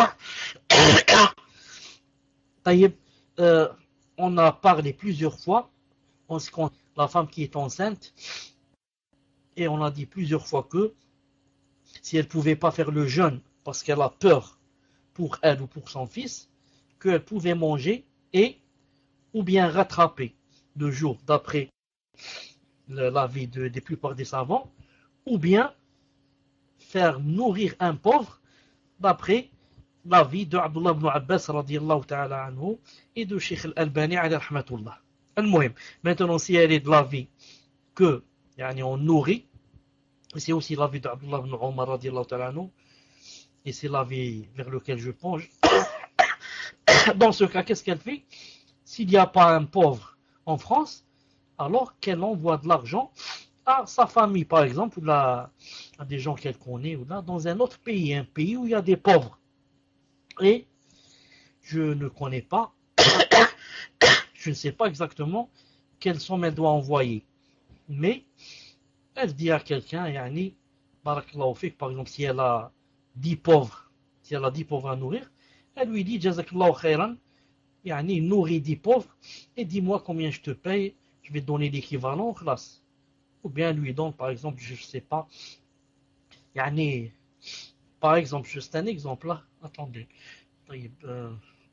Taïeb, euh, on a parlé plusieurs fois en ce qui concerne la femme qui est enceinte, et on a dit plusieurs fois que si elle ne pouvait pas faire le jeûne parce qu'elle a peur pour elle ou pour son fils, qu'elle pouvait manger et ou bien rattraper deux jours d'après l'avis de, des plupart des savants, ou bien faire nourrir un pauvre d'après l'avis de Abdullah ibn Abbas radiyallahu ta'ala anhu et de Sheikh al-Albani alayhi rahmatullah. Al-Muhim. Maintenant, si elle est de l'avis que yani, on nourrit, c'est aussi l'avis de Abdullah ibn Omar radiyallahu ta'ala anhu et c'est l'avis vers lequel je penche, dans ce cas, qu'est-ce qu'elle fait? S'il n'y a pas un pauvre en France, alors qu'elle envoie de l'argent à sa famille, par exemple, ou là, à des gens qu'elle connaît, ou là, dans un autre pays, un pays où il y a des pauvres. Et je ne connais pas, je ne sais pas exactement quelle somme elle doit envoyer. Mais elle dit à quelqu'un, yani, barakallahu fik, par exemple, si elle a dix pauvres, si elle a dix pauvres à nourrir, elle lui dit, jazakallahu khairan, yani, nourris dix pauvres, et dis-moi combien je te paye, je vais te donner l'équivalent en classe. Ou bien elle lui donne, par exemple, je ne sais pas, yani, par exemple, juste un exemple là, attendez, euh,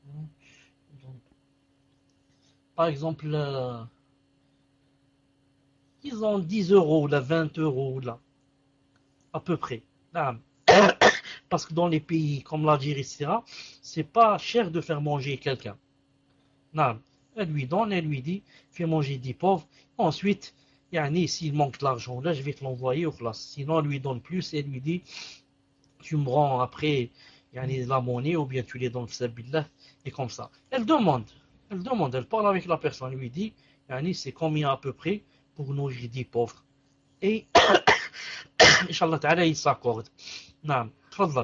par exemple, euh, ils ont dix euros, là, vingt euros, là, à peu près. Là, parce que dans les pays comme l'Algérie, et cetera, c'est pas cher de faire manger quelqu'un. Non. Elle lui donne, elle lui dit, fais manger dix pauvres. Ensuite, yani, s'il manque de l'argent, là, je vais te l'envoyer au classe. Sinon, elle lui donne plus et elle lui dit, tu me rends après yani, la monnaie ou bien tu les donnes fisabilillah, et comme ça. Elle demande, elle demande, elle parle avec la personne, elle lui dit, yani, c'est combien à peu près pour nourrir dix pauvres. Et, Inch'Allah ta'ala, il s'accorde. Non, tfadal.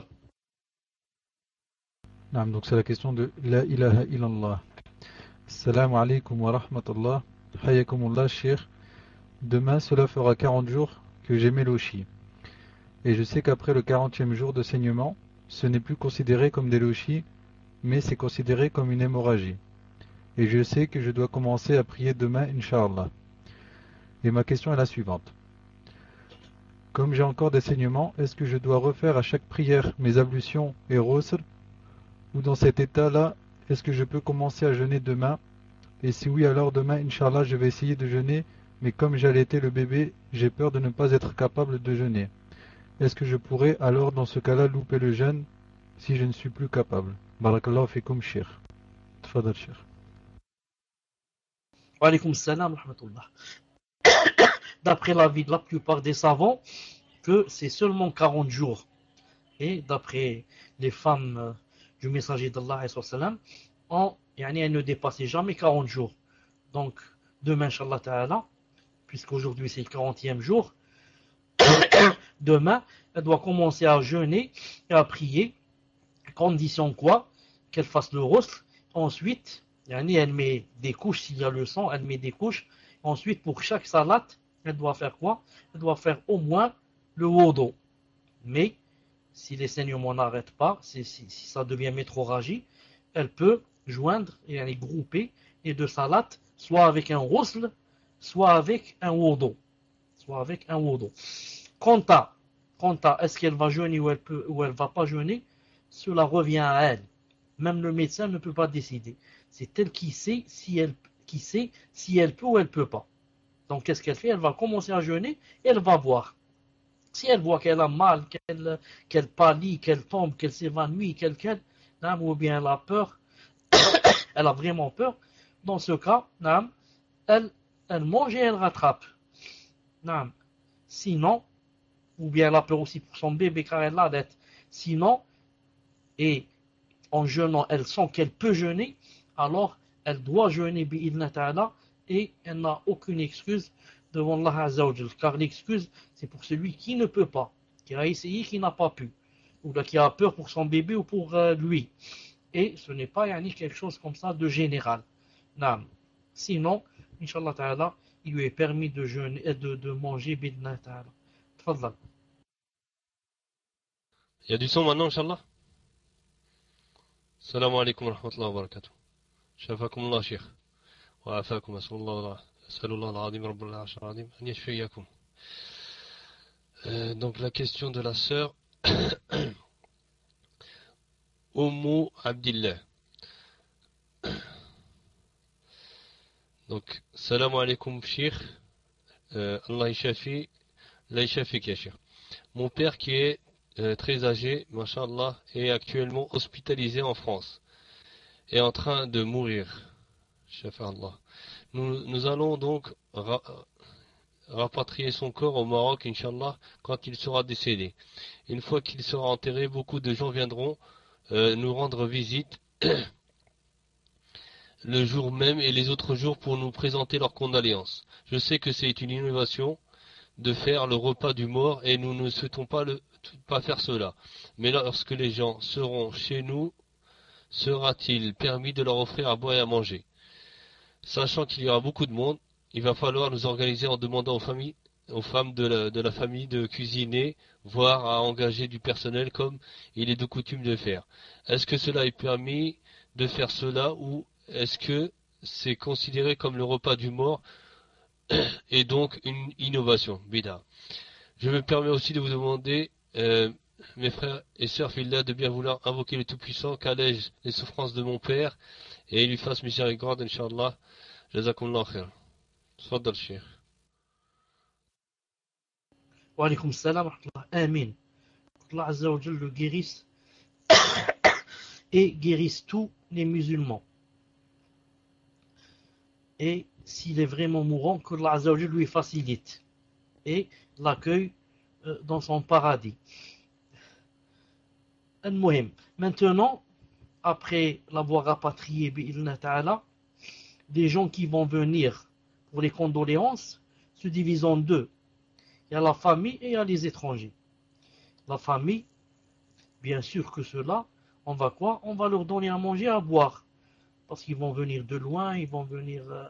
Naam, donc c'est la question de La ilaha illallah. Assalamu alaikum wa rahmatullah. Hayakumullah, Cheikh. Demain, cela fera quarante jours que j'ai Mélochi. Et je sais qu'après le quarantième jour de saignement, ce n'est plus considéré comme des lochis, mais c'est considéré comme une hémorragie. Et je sais que je dois commencer à prier demain, Inch'Allah. Et ma question est la suivante. Comme j'ai encore des saignements, est-ce que je dois refaire à chaque prière mes ablutions et rosr? Ou dans cet état-là, est-ce que je peux commencer à jeûner demain? Et si oui, alors demain, Inch'Allah, je vais essayer de jeûner, mais comme j'ai allaité le bébé, j'ai peur de ne pas être capable de jeûner. Est-ce que je pourrais alors dans ce cas-là louper le jeûne si je ne suis plus capable? Barakallahu fikum, Cheikh. Tfadal, Cheikh. Wa alaykum salam wa rahmatullah. D'après l'avis de la plupart des savants, que c'est seulement quarante jours. Et d'après les femmes euh, du messager d'Allah, on, yani, elles ne dépassaient jamais quarante jours. Donc, demain, Inch'Allah Ta'ala, puisqu'aujourd'hui c'est le quarantième jour, demain, elle doit commencer à jeûner et à prier. Condition quoi? Qu'elle fasse le rostre. Ensuite, yani, elle met des couches, s'il y a le sang, elle met des couches. Ensuite, pour chaque salade, elle doit faire quoi? Elle doit faire au moins le wudu. Mais, si les saignements n'arrêtent pas, si, si, si ça devient métrorragie, elle peut joindre et aller grouper les deux salades, soit avec un ghusl, soit avec un wudu. Soit avec un wudu. Quant à, quant à est-ce qu'elle va jeûner ou elle peut, ou elle va pas jeûner, cela revient à elle. Même le médecin ne peut pas décider. C'est elle qui sait si elle, qui sait si elle peut ou elle peut pas. Donc qu'est-ce qu'elle fait? Elle va commencer à jeûner et elle va voir. Si elle voit qu'elle a mal, qu'elle qu'elle pâlit, qu'elle tombe, qu'elle s'évanouit, qu'elle, qu'elle, ou bien elle a peur, elle a vraiment peur, dans ce cas, elle, elle mange et elle rattrape. Sinon, ou bien elle a peur aussi pour son bébé car elle l'a dette. Sinon, et en jeûnant, elle sent qu'elle peut jeûner, alors elle doit jeûner bi'idna ta'ala et elle n'a aucune excuse devant Allah Azza wa Jal. Car l'excuse, c'est pour celui qui ne peut pas, qui a essayé, qui n'a pas pu, ou là, qui a peur pour son bébé ou pour euh, lui. Et ce n'est pas yani, quelque chose comme ça de général. Naam. Sinon, Inch'Allah Ta'ala, il lui est permis de jeûner, de, de manger bi'idna ta'ala. Tfadal. Il y a du son maintenant, Inch'Allah. Assalamu alaikum wa rahmatullahi wa barakatuh. شافاكم الله شيخ وعافاكم أسأل الله أسأل الله العظيم رب العرش العظيم أن يشفيكم. Euh, donc la question de la sœur Oumu Abdillah. Donc salam alaikum Cheikh, euh, Allah yashafi, la yashafik ya Cheikh. Mon père qui est euh, très âgé, mashallah, est actuellement hospitalisé en France, est en train de mourir. Shafa'Allah. Nous, nous allons donc rapatrier son corps au Maroc, Inch'Allah, quand il sera décédé. Une fois qu'il sera enterré, beaucoup de gens viendront euh, nous rendre visite le jour même et les autres jours pour nous présenter leurs condoléances. Je sais que c'est une innovation de faire le repas du mort et nous ne souhaitons pas, le, pas faire cela. Mais lorsque les gens seront chez nous, sera-t-il permis de leur offrir à boire et à manger? Sachant qu'il y aura beaucoup de monde, il va falloir nous organiser en demandant aux familles, aux femmes de la, de la famille de cuisiner, voire à engager du personnel comme il est de coutume de faire. Est-ce que cela est permis de faire cela ou est-ce que c'est considéré comme le repas du mort et donc une innovation, bida? Je me permets aussi de vous demander, euh, mes frères et sœurs filles, de bien vouloir invoquer le Tout-Puissant, qu'allège les souffrances de mon père et il lui fasse miséricorde, Inch'Allah. Jazakumullah khair. Tfaddal, Cheikh. Wa alaykoum salam wa rahmatullah. Amin. Allah Azza wa Jalla le guérisse et guérisse tous les musulmans. Et s'il est vraiment mourant, que Allah Azza wa Jalla lui facilite et l'accueille euh, dans son paradis. Al-Muhim. Maintenant, après l'avoir rapatrié, bi'ilna ta'ala, des gens qui vont venir pour les condoléances se divisent en deux. Il y a la famille et il y a les étrangers. La famille, bien sûr que ceux-là, on va quoi? On va leur donner à manger, à boire. Parce qu'ils vont venir de loin, ils vont venir... Euh,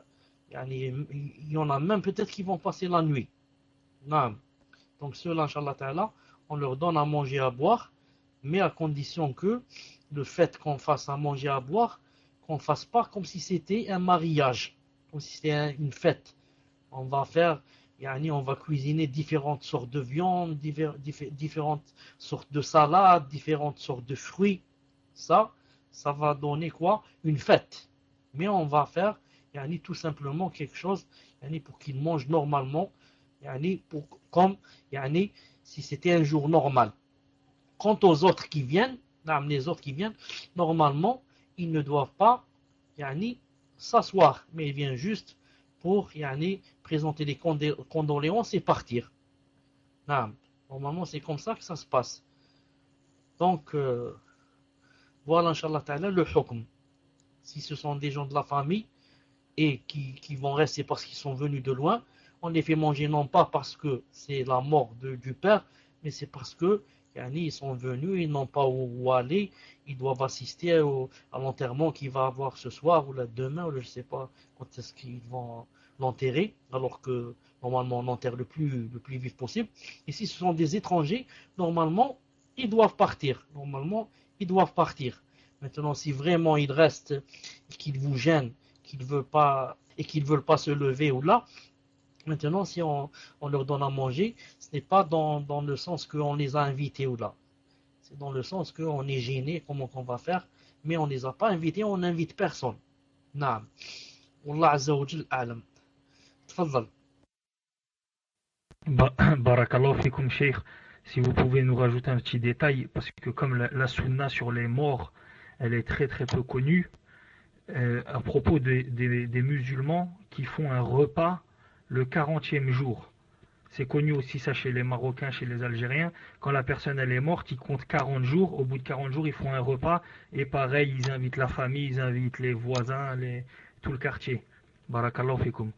il y en a même peut-être qui vont passer la nuit. Non. Donc ceux-là, Inch'Allah Ta'ala, on leur donne à manger, à boire, mais à condition que le fait qu'on fasse à manger, à boire, qu'on ne fasse pas comme si c'était un mariage, comme si c'était une fête. On va faire, yani on va cuisiner différentes sortes de viande, différentes sortes de salades, différentes sortes de fruits. Ça, ça va donner quoi? Une fête. Mais on va faire, yani tout simplement quelque chose, yani pour qu'ils mangent normalement, yani pour, comme yani si c'était un jour normal. Quant aux autres qui viennent, les autres qui viennent, normalement, ils ne doivent pas yani, s'asseoir, mais ils viennent juste pour yani, présenter les condoléances et partir. Normalement, c'est comme ça que ça se passe. Donc, euh, voilà, Inch'Allah Ta'ala, le hukm. Si ce sont des gens de la famille et qui, qui vont rester parce qu'ils sont venus de loin, on les fait manger non pas parce que c'est la mort de, du père, mais c'est parce que ils sont venus, ils n'ont pas où aller, ils doivent assister au, à l'enterrement qu'il va avoir ce soir ou là, demain, ou là, je ne sais pas quand est-ce qu'ils vont l'enterrer, alors que normalement on enterre le plus, le plus vif possible. Et si ce sont des étrangers, normalement ils doivent partir. Normalement ils doivent partir. Maintenant, si vraiment ils restent, qu'ils vous gênent, qu'ils veulent pas et qu'ils ne veulent pas se lever ou là, maintenant, si on, on leur donne à manger, ce n'est pas dans, dans le sens qu'on les a invités ou là. C'est dans le sens qu'on est gêné, comment on va faire, mais on ne les a pas invités, on n'invite personne. Naam. Wallah Azza wa Jal a'lam. Tfaddal. Barakallahu fikum, Cheikh. Si vous pouvez nous rajouter un petit détail, parce que comme la, la sunna sur les morts, elle est très très peu connue, euh, à propos des, des, des musulmans qui font un repas le quarantième jour. C'est connu aussi ça chez les Marocains, chez les Algériens. Quand la personne elle est morte, ils comptent quarante jours. Au bout de quarante jours, ils font un repas. Et pareil, ils invitent la famille, ils invitent les voisins, les... tout le quartier. Barakallahu fikum.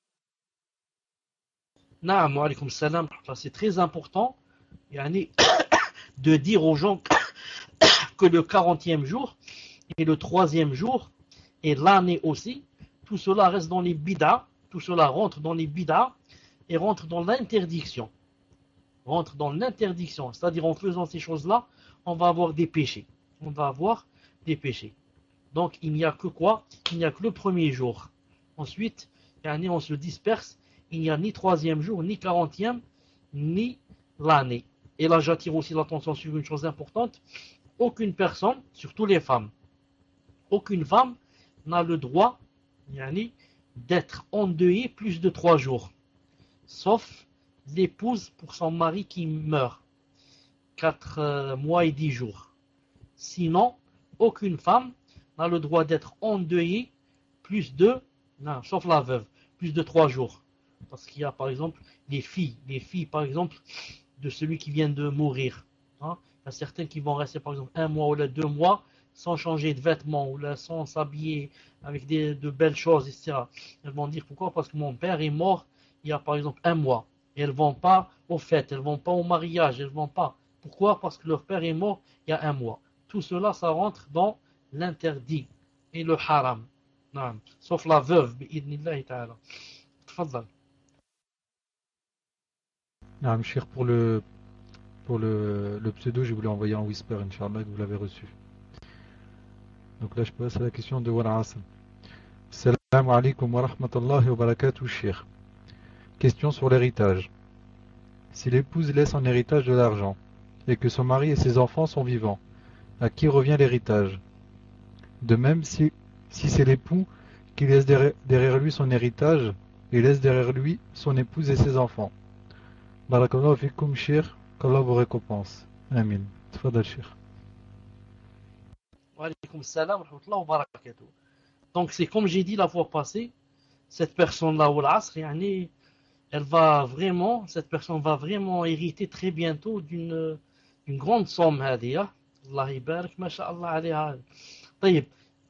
Naam, wa alaykoum salam. C'est très important yani, de dire aux gens que le quarantième jour et le troisième jour et l'année aussi, tout cela reste dans les bid'a. Tout cela rentre dans les bid'a et rentre dans l'interdiction. Rentre dans l'interdiction. C'est-à-dire en faisant ces choses-là, on va avoir des péchés. On va avoir des péchés. Donc il n'y a que quoi? Il n'y a que le premier jour. Ensuite, on se disperse. Il n'y a ni troisième jour, ni quarantième, ni l'année. Et là, j'attire aussi l'attention sur une chose importante. Aucune personne, surtout les femmes, aucune femme n'a le droit, yani, d'être endeuillée plus de trois jours, sauf l'épouse pour son mari qui meurt, quatre euh, mois et dix jours. Sinon, aucune femme n'a le droit d'être endeuillée plus de, non, sauf la veuve, plus de trois jours. Parce qu'il y a par exemple les filles, les filles par exemple de celui qui vient de mourir. Hein. Il y a certaines qui vont rester par exemple un mois ou là, deux mois sans changer de vêtements ou là, sans s'habiller avec des, de belles choses, et cetera. Elles vont dire pourquoi? Parce que mon père est mort il y a par exemple un mois. Et elles ne vont pas aux fêtes, elles ne vont pas au mariage, elles ne vont pas. Pourquoi? Parce que leur père est mort il y a un mois. Tout cela, ça rentre dans l'interdit et le haram. Non. Sauf la veuve, bi'idnillahi ta'ala. Tfadal. Ah, Cheikh, pour le, pour le, le pseudo, je voulais envoyer en whisper, Inch'Allah, que vous l'avez reçu. Donc là, je passe à la question de Wal Asl. Salam alaikum wa rahmatullahi wa barakatuh, Cheikh. Question sur l'héritage. Si l'épouse laisse en héritage de l'argent, et que son mari et ses enfants sont vivants, à qui revient l'héritage? De même, si, si c'est l'époux qui laisse derrière, derrière lui son héritage, et laisse derrière lui son épouse et ses enfants. Barakallahu fikum, Cheikh, qu'Allah vous récompense. Amin. Tfadal, Cheikh. Wa alaykoum salam wa rahmatullahi wa barakatuh. Donc c'est comme j'ai dit la fois passée, cette personne-là, Wal Asr, yani, elle va vraiment, cette personne va vraiment hériter très bientôt d'une une grande somme. هذه. Allah يبارك, ما شاء الله عليها. طيب.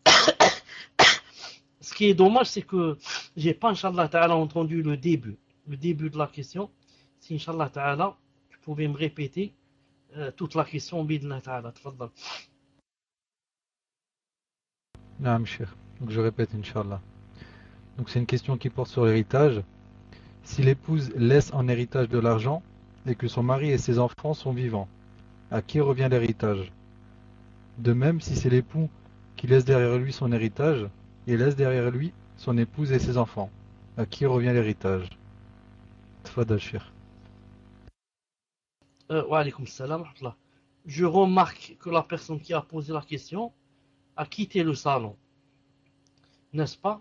Ce qui est dommage, c'est que j'ai pas, Inch'Allah Ta'ala, entendu le début, le début de la question. Si, Inch'Allah Ta'ala, tu pouvais me répéter euh, toute la question, bid'Allah Ta'ala. Tfadal. Naam, Cheikh. Donc je répète, Inch'Allah. Donc c'est une question qui porte sur l'héritage. Si l'épouse laisse en héritage de l'argent, et que son mari et ses enfants sont vivants, à qui revient l'héritage? De même, si c'est l'époux qui laisse derrière lui son héritage, et laisse derrière lui son épouse et ses enfants, à qui revient l'héritage? Tfadal, Cheikh. Euh, wa alaykoum salam wa rahmatullah. Je remarque que la personne qui a posé la question a quitté le salon. N'est-ce pas?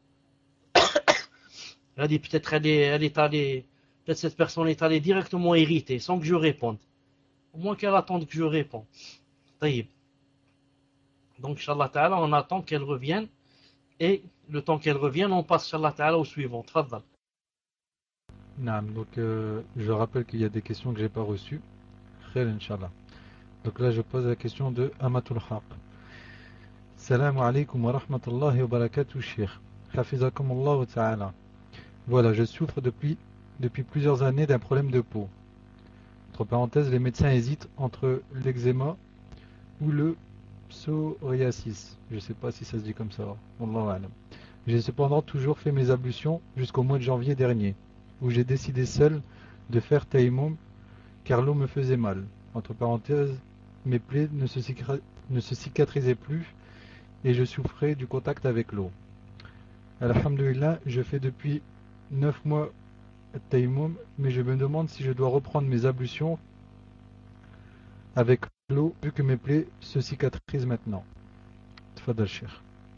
Elle a dit peut-être elle est, elle est allée, peut-être cette personne est allée directement hériter sans que je réponde. Au moins qu'elle attende que je réponde. Taïb. Donc, Inch'Allah Ta'ala, on attend qu'elle revienne. Et le temps qu'elle revienne, on passe, Inch'Allah Ta'ala, au suivant. Tfadal. Naam, donc euh, je rappelle qu'il y a des questions que j'ai pas reçues. Khair, Inch'Allah. Donc là, je pose la question de Amatul Haq. Salam alaikum wa rahmatullahi wa barakatuh, Cheikh. Hafizakumullah ta'ala. Voilà, je souffre depuis, depuis plusieurs années d'un problème de peau. Entre parenthèses, les médecins hésitent entre l'eczéma ou le psoriasis. Je ne sais pas si ça se dit comme ça. Wallahu a'lam. J'ai cependant toujours fait mes ablutions jusqu'au mois de janvier dernier, où j'ai décidé seul de faire taïmoum car l'eau me faisait mal. Entre parenthèses, mes plaies ne se, ne se cicatrisaient plus et je souffrais du contact avec l'eau. Alhamdulillah, je fais depuis neuf mois taïmoum, mais je me demande si je dois reprendre mes ablutions avec l'eau, vu que mes plaies se cicatrisent maintenant. Tfadal, Cheikh.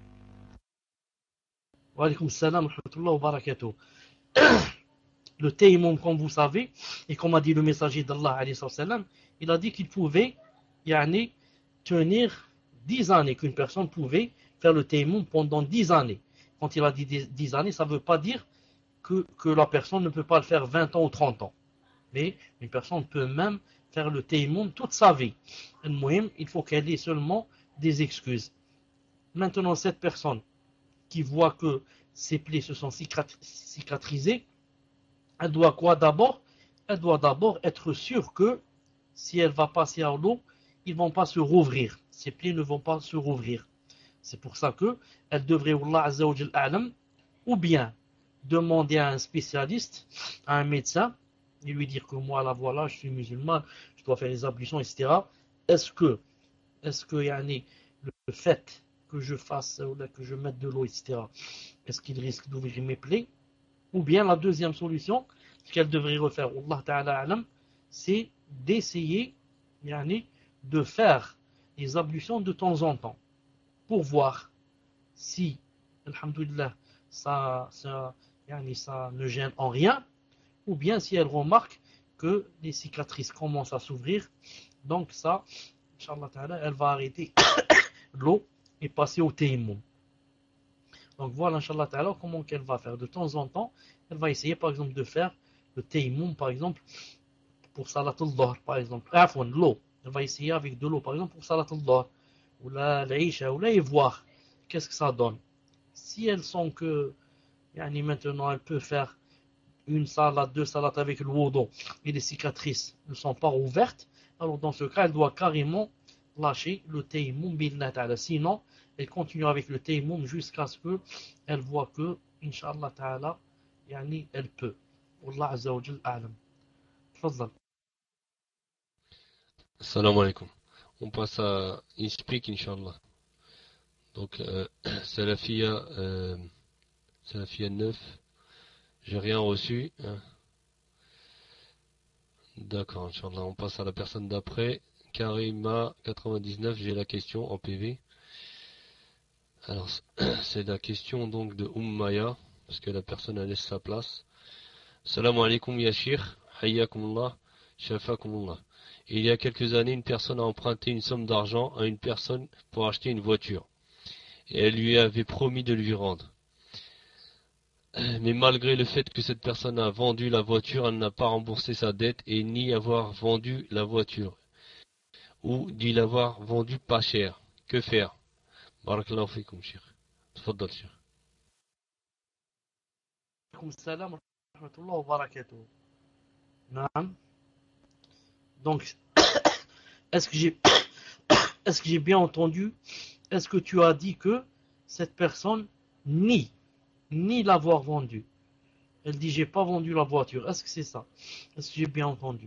Wa alaykoum salam wa rahmatullahi wa barakatuh. Le taïmoum, comme vous savez, et comme a dit le messager d'Allah, alayhi salam, il a dit qu'il pouvait yani, tenir dix années, qu'une personne pouvait faire le taïmoum pendant dix années. Quand il a dit dix années, ça ne veut pas dire que, que la personne ne peut pas le faire vingt ans ou trente ans. Mais une personne peut même faire le taïmoum toute sa vie. Il faut qu'elle ait seulement des excuses. Maintenant, cette personne qui voit que ses plaies se sont cicatrisées, elle doit quoi d'abord? Elle doit d'abord être sûre que si elle va passer à l'eau, ils ne vont pas se rouvrir. Ses plaies ne vont pas se rouvrir. C'est pour ça qu'elle devrait, Allah Azza wa Jal a'lam, ou bien demander à un spécialiste, à un médecin, et lui dire que moi, là, voilà, je suis musulman, je dois faire les ablutions, et cetera. Est-ce que, est-ce que yani, le fait que je fasse, ou là, que je mette de l'eau, et cetera, est-ce qu'il risque d'ouvrir mes plaies? Ou bien la deuxième solution, ce qu'elle devrait refaire, Allah Ta'ala a'lam, c'est d'essayer yani, de faire les ablutions de temps en temps, pour voir si, alhamdoulilah, ça, ça, yani, ça ne gêne en rien, ou bien si elle remarque que les cicatrices commencent à s'ouvrir, donc ça, Inch'Allah Ta'ala, elle va arrêter l'eau et passer au taïmoum. Donc voilà, Inch'Allah Ta'ala, comment qu'elle va faire. De temps en temps, elle va essayer par exemple de faire le tayammum, par exemple, pour Salat al-Dhahr, par exemple. Ah, l'eau. Elle va essayer avec de l'eau, par exemple, pour Salat al-Dhahr, ou la l'Isha, ou là, et voir qu'est-ce que ça donne. Si elle sent que, yani maintenant, elle peut faire une salade, deux salades avec le wudu, et les cicatrices ne sont pas ouvertes, alors dans ce cas, elle doit carrément lâcher le tayammum bi'idhnillah ta'ala. Sinon, elle continue avec le tayammum jusqu'à ce qu'elle voit que, Inch'Allah Ta'ala, yani, elle peut. Wallah Azza wa Jal a'lam. Tfadhal. Salam alaikum. On passe à Inspeak, Inch'Allah. Donc, euh, c'est la fille, euh, c'est la fille neuf. J'ai rien reçu. Hein. D'accord, Inch'Allah. On passe à la personne d'après. Karima quatre-vingt-dix-neuf, j'ai la question en P V. Alors, c'est la question donc de Ummaya, parce que la personne a laissé sa place. Salam alaikum Yashir, hayyakumullah, shafakumullah. Il y a quelques années, une personne a emprunté une somme d'argent à une personne pour acheter une voiture. Et elle lui avait promis de lui rendre. Mais malgré le fait que cette personne a vendu la voiture, elle n'a pas remboursé sa dette et ni avoir vendu la voiture. Ou dit l'avoir vendu pas cher. Que faire? Barakallahu fikum, Cheikh. Tfaddal, Cheikh. Alaykoum salam wa rahmatullah wa barakatuh. Naam. Donc, est-ce que j'ai est-ce que j'ai bien entendu? Est-ce que tu as dit que cette personne nie, nie l'avoir vendu? Elle dit j'ai pas vendu la voiture. Est-ce que c'est ça? Est-ce que j'ai bien entendu?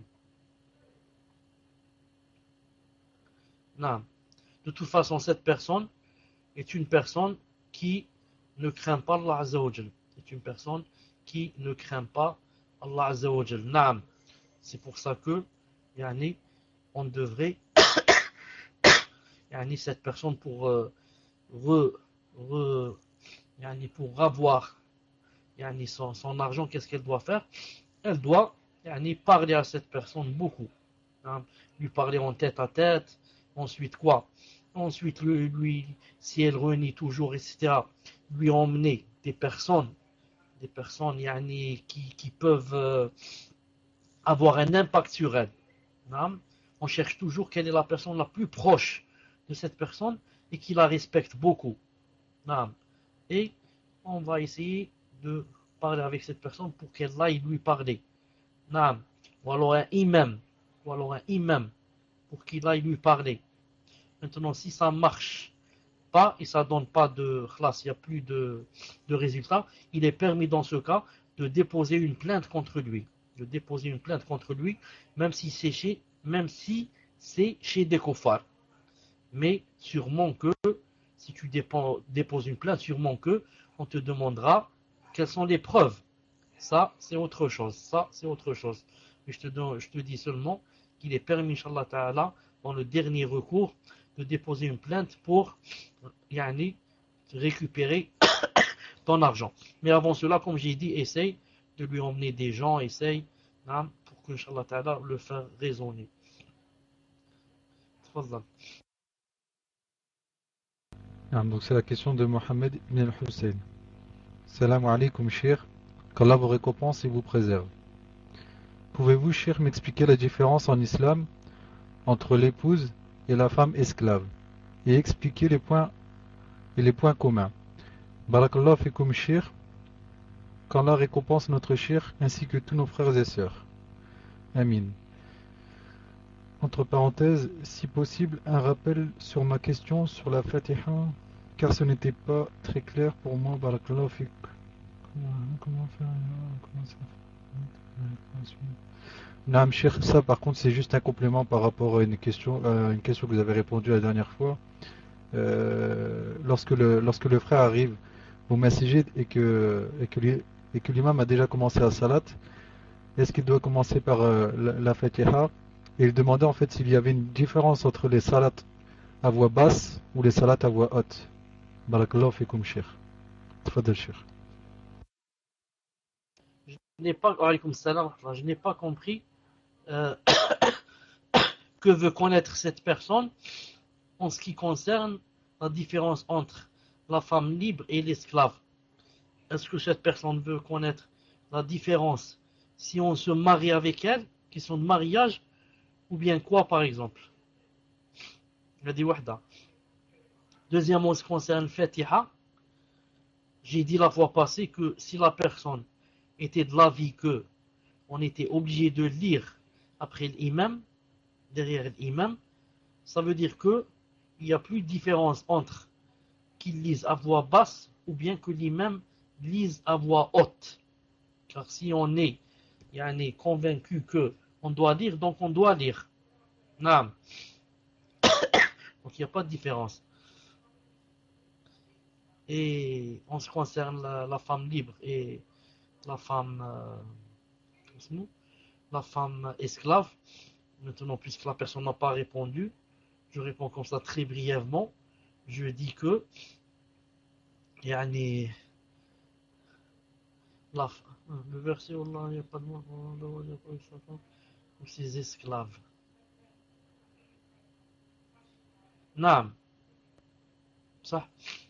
Non. De toute façon, cette personne est une personne qui ne craint pas Allah Azza wa Jal. C'est une personne qui ne craint pas Allah Azza wa Jal. Non. C'est pour ça que, yani, on devrait, yani, cette personne pour euh, re, re, yani, pour avoir, yani, son, son argent, qu'est-ce qu'elle doit faire? Elle doit, yani, parler à cette personne beaucoup. Hein, lui parler en tête à tête. Ensuite quoi? Ensuite lui, lui si elle renie toujours, et cetera, lui emmener des personnes, des personnes yani, qui, qui peuvent euh, avoir un impact sur elle. Hein? On cherche toujours quelle est la personne la plus proche de cette personne et qui la respecte beaucoup. Hein? Et on va essayer de parler avec cette personne pour qu'elle aille lui parler. Hein? Ou alors un imam, ou alors un imam, pour qu'il aille lui parler. Maintenant, si ça ne marche pas et ça ne donne pas de classe, il n'y a plus de, de résultat, il est permis dans ce cas de déposer une plainte contre lui. De déposer une plainte contre lui, même si c'est chez, même si c'est chez des koffars. Mais sûrement que, si tu déposes, déposes une plainte, sûrement que on te demandera quelles sont les preuves. Ça, c'est autre chose. Ça, c'est autre chose. Mais je te, donne, je te dis seulement qu'il est permis, Inch'Allah Ta'ala, dans le dernier recours, de déposer une plainte pour yani, récupérer ton argent. Mais avant cela, comme j'ai dit, essaye de lui emmener des gens, essaye hein, pour que, Inch'Allah Ta'ala, le faire raisonner. Donc c'est la question de Mohamed ibn al-Hussein. Salam alaikum, Cheikh. Qu'Allah vous récompense et vous préserve. Pouvez-vous, Cheikh, m'expliquer la différence en islam entre l'épouse et la femme esclave et expliquer les points et les points communs. Barakallah fikum Cheikh, qu'Allah récompense notre Cheikh ainsi que tous nos frères et sœurs. Amin. Entre parenthèses, si possible, un rappel sur ma question sur la Fatiha, car ce n'était pas très clair pour moi. Barakallah fikum. Comment faire comment ça Naam Cheikh, ça par contre c'est juste un complément par rapport à une question, euh, une question que vous avez répondu la dernière fois. Euh, lorsque, le, lorsque le frère arrive au masjid et que, et que, et que l'imam a déjà commencé la salat, est-ce qu'il doit commencer par euh, la, la Fatiha? Et il demandait en fait s'il y avait une différence entre les salats à voix basse ou les salats à voix haute. Barakallahu fikum Cheikh. Tfadal Cheikh. Je n'ai pas, je n'ai pas compris euh, que veut connaître cette personne en ce qui concerne la différence entre la femme libre et l'esclave. est-ce que cette personne veut connaître la différence si on se marie avec elle, question de mariage, ou bien quoi par exemple? Il a dit wahda. Deuxièmement, en ce qui concerne Fatiha, j'ai dit la fois passée que si la personne était de l'avis que on était obligé de lire après l'imam, derrière l'imam, ça veut dire que il n'y a plus de différence entre qu'il lise à voix basse ou bien que l'imam lise à voix haute. Car si on est, yani, convaincu que on doit lire, donc on doit lire. Naam. Donc il n'y a pas de différence. Et en ce qui concerne la, la femme libre et la femme, euh, la femme esclave, maintenant puisque la personne n'a pas répondu, je réponds comme ça très brièvement. Je dis que yani, la, le verset Allah, il n'y a pas de mot pour ses esclaves. Naam. Ça.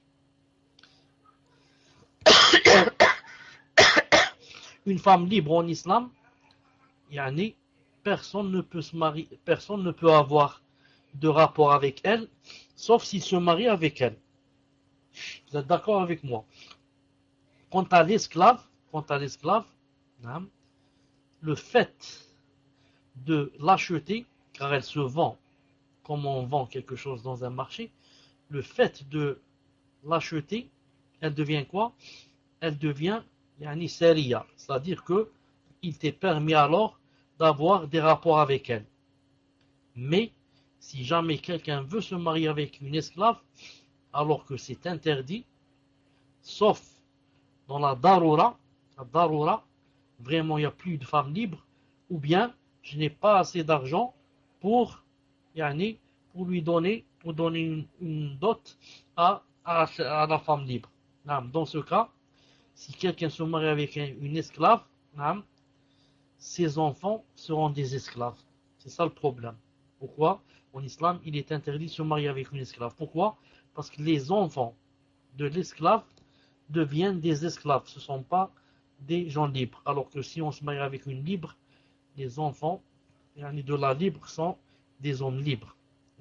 Une femme libre en islam, yani, personne ne peut se marier, personne ne peut avoir de rapport avec elle, sauf s'il se marie avec elle. Vous êtes d'accord avec moi? Quant à l'esclave, quant à l'esclave, le fait de l'acheter, car elle se vend comme on vend quelque chose dans un marché, le fait de l'acheter, elle devient quoi? Elle devient yani sariya, c'est-à-dire que il t'est permis alors d'avoir des rapports avec elle. Mais si jamais quelqu'un veut se marier avec une esclave, alors que c'est interdit, sauf dans la darura, la darura, vraiment il n'y a plus de femmes libres, ou bien je n'ai pas assez d'argent pour, yani, pour lui donner, pour donner une, une dot à, à, à la femme libre. Dans ce cas, si quelqu'un se marie avec une esclave, ses enfants seront des esclaves. C'est ça le problème. Pourquoi? En islam, il est interdit de se marier avec une esclave. Pourquoi? Parce que les enfants de l'esclave deviennent des esclaves. Ce ne sont pas des gens libres. Alors que si on se marie avec une libre, les enfants de la libre sont des hommes libres.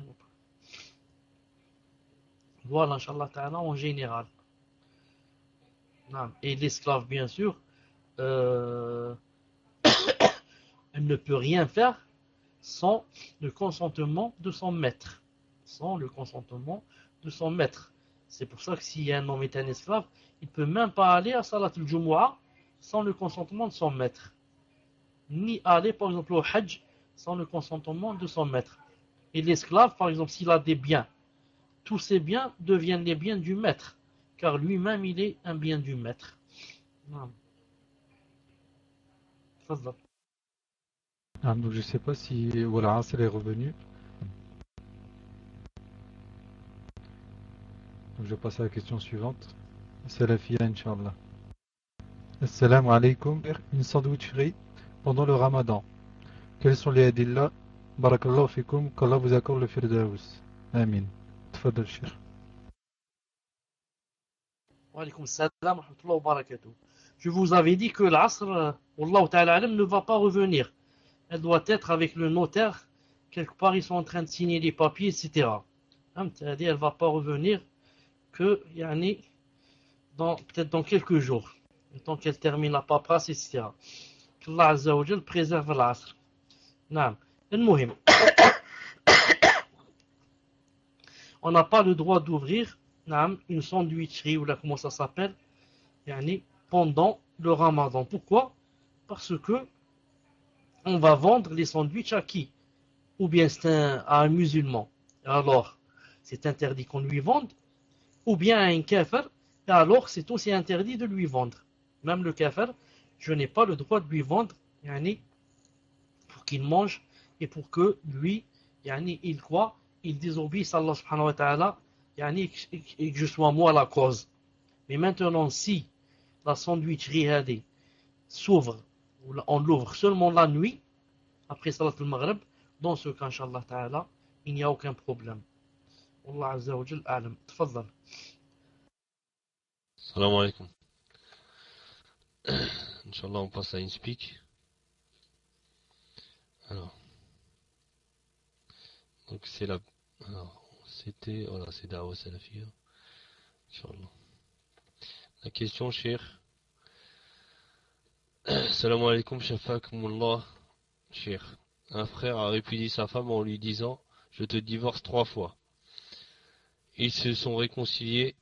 Voilà, Inch'Allah Ta'ala, en général. Et l'esclave, bien sûr, euh, elle ne peut rien faire sans le consentement de son maître. Sans le consentement de son maître. C'est pour ça que si un homme est un esclave, il ne peut même pas aller à Salat al-Jumu'ah sans le consentement de son maître. Ni aller, par exemple, au Hajj sans le consentement de son maître. Et l'esclave, par exemple, s'il a des biens, tous ces biens deviennent les biens du maître. Car lui-même, il est un bien du maître. Ah, donc je ne sais pas si voilà, elle est revenue. Donc je passe à la question suivante. C'est la fille, Inch'Allah. Assalamu alaikum. Une sandwicherie pendant le ramadan. Quels sont les adillas? Barakallahu fikum. Qu'Allah vous accorde le firdaus. Amin. Tfadal, Cheikh. Wa alaykoum salam wa rahmatullahi wa barakatuh. Je vous avais dit que l'Asr, Wallahu ta'ala alam, ne va pas revenir. Elle doit être avec le notaire. Quelque part, ils sont en train de signer les papiers, et cetera. C'est-à-dire, elle ne va pas revenir que, yani, dans, peut-être dans quelques jours. Le temps qu'elle termine la paperasse, et cetera. Qu'Allah Azza wa Jal préserve l'Asr. Naam. Al-Muhim. On n'a pas le droit d'ouvrir naam, une sandwicherie, ou là, comment ça s'appelle, yani, pendant le ramadan. Pourquoi? Parce que on va vendre les sandwichs à qui? Ou bien c'est un, à un musulman. Alors, c'est interdit qu'on lui vende. Ou bien à un kafir. Et alors, c'est aussi interdit de lui vendre. Même le kafir, je n'ai pas le droit de lui vendre yani, pour qu'il mange et pour que lui, yani, il croit, il désobéisse à Allah subhanahu wa ta'ala yani, et que je sois moi la cause. Mais maintenant, si la sandwicherie s'ouvre, on l'ouvre seulement la nuit, après Salat al-Maghrib, dans ce cas, Inch'Allah Ta'ala, il n'y a aucun problème. Allah Azza wa Jal a'lam. Tfaddal. Salam alaikum. Inch'Allah, on passe à InSpeak. Alors, donc c'est la... Alors, c'était... Voilà, c'est Dawa Salafia. Inch'Allah. La question, cher. Salam alaikum, shafakumullah, cher. Un frère a répudié sa femme en lui disant « Je te divorce trois fois ». Ils se sont réconciliés.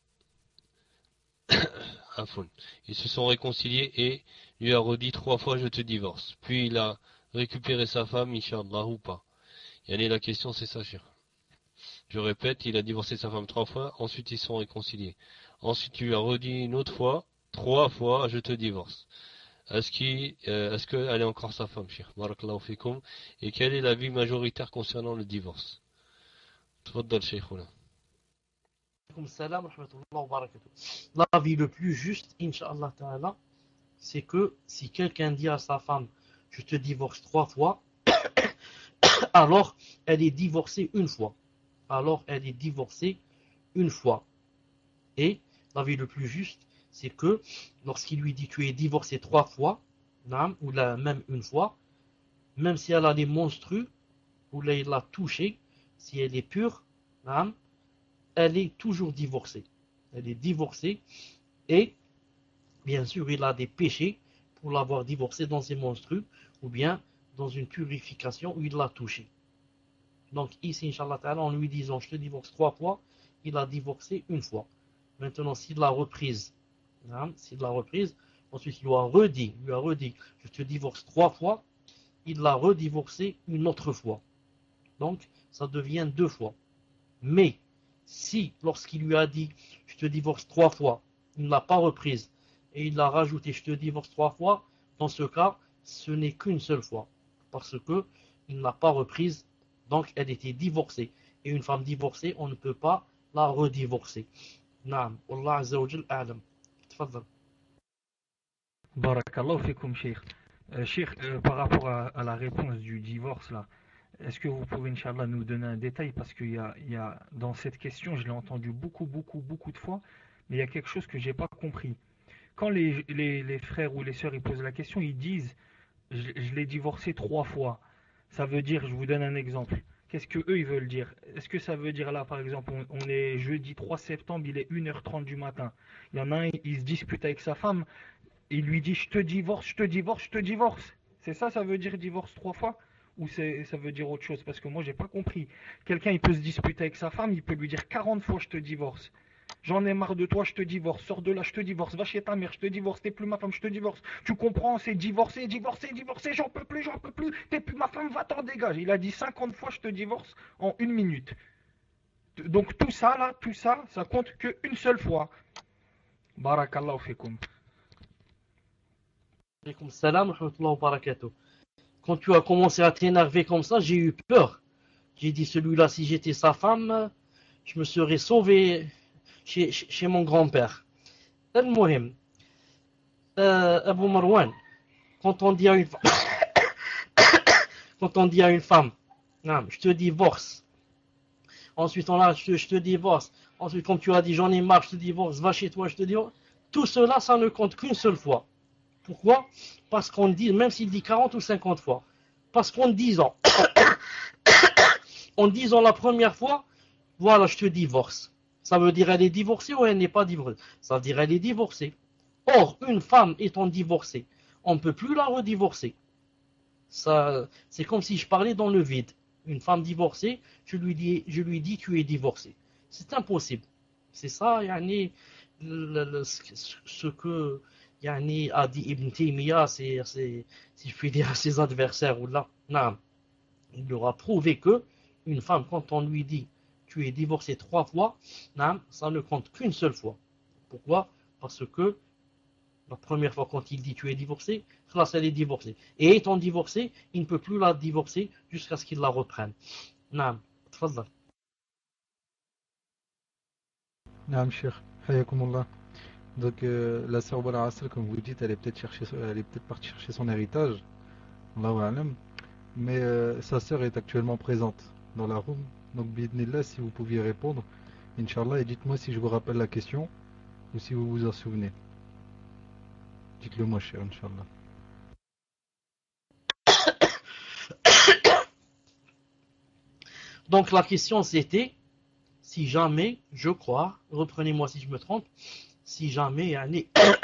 Afon. Ils se sont réconciliés et lui a redit trois fois « Je te divorce ». Puis il a récupéré sa femme, Inch'Allah, ou pas. Yani la question c'est ça, cher. Je répète, il a divorcé sa femme trois fois, ensuite ils se sont réconciliés. Ensuite il lui a redit une autre fois, trois fois « Je te divorce ». Est-ce qu'il, euh, est-ce qu'elle est encore sa femme, cher? Barakallahu fikoum. Et quel est l'avis majoritaire concernant le divorce? Tfaddal, Cheikhouna. L'avis le plus juste, Inch'Allah Ta'ala, c'est que si quelqu'un dit à sa femme « Je te divorce trois fois », alors elle est divorcée une fois. Alors elle est divorcée une fois. Et l'avis le plus juste, c'est que lorsqu'il lui dit tu es divorcé trois fois, ou là, même une fois, même si elle a des monstrues, ou là il l'a touchée, si elle est pure, elle est toujours divorcée. Elle est divorcée et bien sûr il a des péchés pour l'avoir divorcée dans ses monstrues ou bien dans une purification où il l'a touchée. Donc ici, Inch'Allah Ta'ala, en lui disant je te divorce trois fois, il a divorcé une fois. Maintenant, s'il l'a reprise, hein, s'il l'a reprise, ensuite il lui a redit, lui a redit, je te divorce trois fois, il l'a redivorcé une autre fois. Donc, ça devient deux fois. Mais, si, lorsqu'il lui a dit, je te divorce trois fois, il ne l'a pas reprise, et il l'a rajouté, je te divorce trois fois, dans ce cas, ce n'est qu'une seule fois. Parce que, il ne l'a pas reprise, donc elle était divorcée. Et une femme divorcée, on ne peut pas la redivorcer. Naam, Allah Azza wa Jal a'lam. Tfaddal. Barakallahu fikum, Cheikh. Euh, Cheikh, euh, par rapport à, à la réponse du divorce, là, est-ce que vous pouvez, Inch'Allah, nous donner un détail? Parce qu'il y a, il y a, dans cette question, je l'ai entendu beaucoup, beaucoup, beaucoup de fois, mais il y a quelque chose que je n'ai pas compris. Quand les, les, les frères ou les sœurs ils posent la question, ils disent je, je l'ai divorcé trois fois. Ça veut dire, je vous donne un exemple. Qu'est-ce que eux ils veulent dire? Est-ce que ça veut dire là, par exemple, on, on est jeudi trois septembre, il est une heure trente du matin. Il y en a un, il se dispute avec sa femme, il lui dit je te divorce, je te divorce, je te divorce. C'est ça, ça veut dire divorce trois fois? Ou c'est, ça veut dire autre chose? Parce que moi, j'ai pas compris. Quelqu'un, il peut se disputer avec sa femme, il peut lui dire quarante fois je te divorce. J'en ai marre de toi, je te divorce. Sors de là, je te divorce. Va chez ta mère, je te divorce. T'es plus ma femme, je te divorce. Tu comprends? C'est divorcer, divorcer, divorcer. J'en peux plus, j'en peux plus. T'es plus ma femme, va t'en dégage. Il a dit cinquante fois je te divorce en une minute. Donc tout ça là, tout ça, ça compte qu'une seule fois. Barakallahu fikum. Alaykoum salam wa rahmatullahi wa barakatuh. Quand tu as commencé à t'énerver comme ça, j'ai eu peur. J'ai dit celui-là, si j'étais sa femme, je me serais sauvé chez, chez mon grand-père. Al-Muhim, euh, Abu Marwan, quand on dit à une femme, quand on dit à une femme, non, je te divorce. Ensuite, on a, je te, je te divorce. Ensuite, comme tu as dit, j'en ai marre, je te divorce, va chez toi, je te divorce. Tout cela, ça ne compte qu'une seule fois. Pourquoi? Parce qu'on dit, même s'il dit quarante ou cinquante fois, parce qu'en disant, en disant la première fois, voilà, je te divorce. Ça veut dire elle est divorcée ou elle n'est pas divorcée? Ça veut dire elle est divorcée. Or, une femme étant divorcée, on ne peut plus la redivorcer. Ça, c'est comme si je parlais dans le vide. Une femme divorcée, je lui dis, je lui dis tu es divorcée. C'est impossible. C'est ça, yani, le, le, ce que yani, a dit Ibn Taymiyyah, c'est, c'est, si je puis dire à ses adversaires, ou là, non, il leur a prouvé que une femme, quand on lui dit tu es divorcé trois fois, non, ça ne compte qu'une seule fois. Pourquoi? Parce que la première fois quand il dit tu es divorcé, là elle est divorcée. Et étant divorcée, il ne peut plus la divorcer jusqu'à ce qu'il la reprenne. Non, tfaddal. Naam, Cheikh. Hayakumullah. Donc euh, la sœur Bala Asr, comme vous dites, elle est peut-être chercher, elle est peut-être partie chercher son héritage. Allahu a'lam. Mais euh, sa sœur est actuellement présente dans la room. Donc bidnillah, si vous pouviez répondre, Inch'Allah, et dites-moi si je vous rappelle la question ou si vous vous en souvenez. Dites-le moi, cher, Inch'Allah. Donc la question c'était, si jamais, je crois, reprenez-moi si je me trompe, si jamais yani,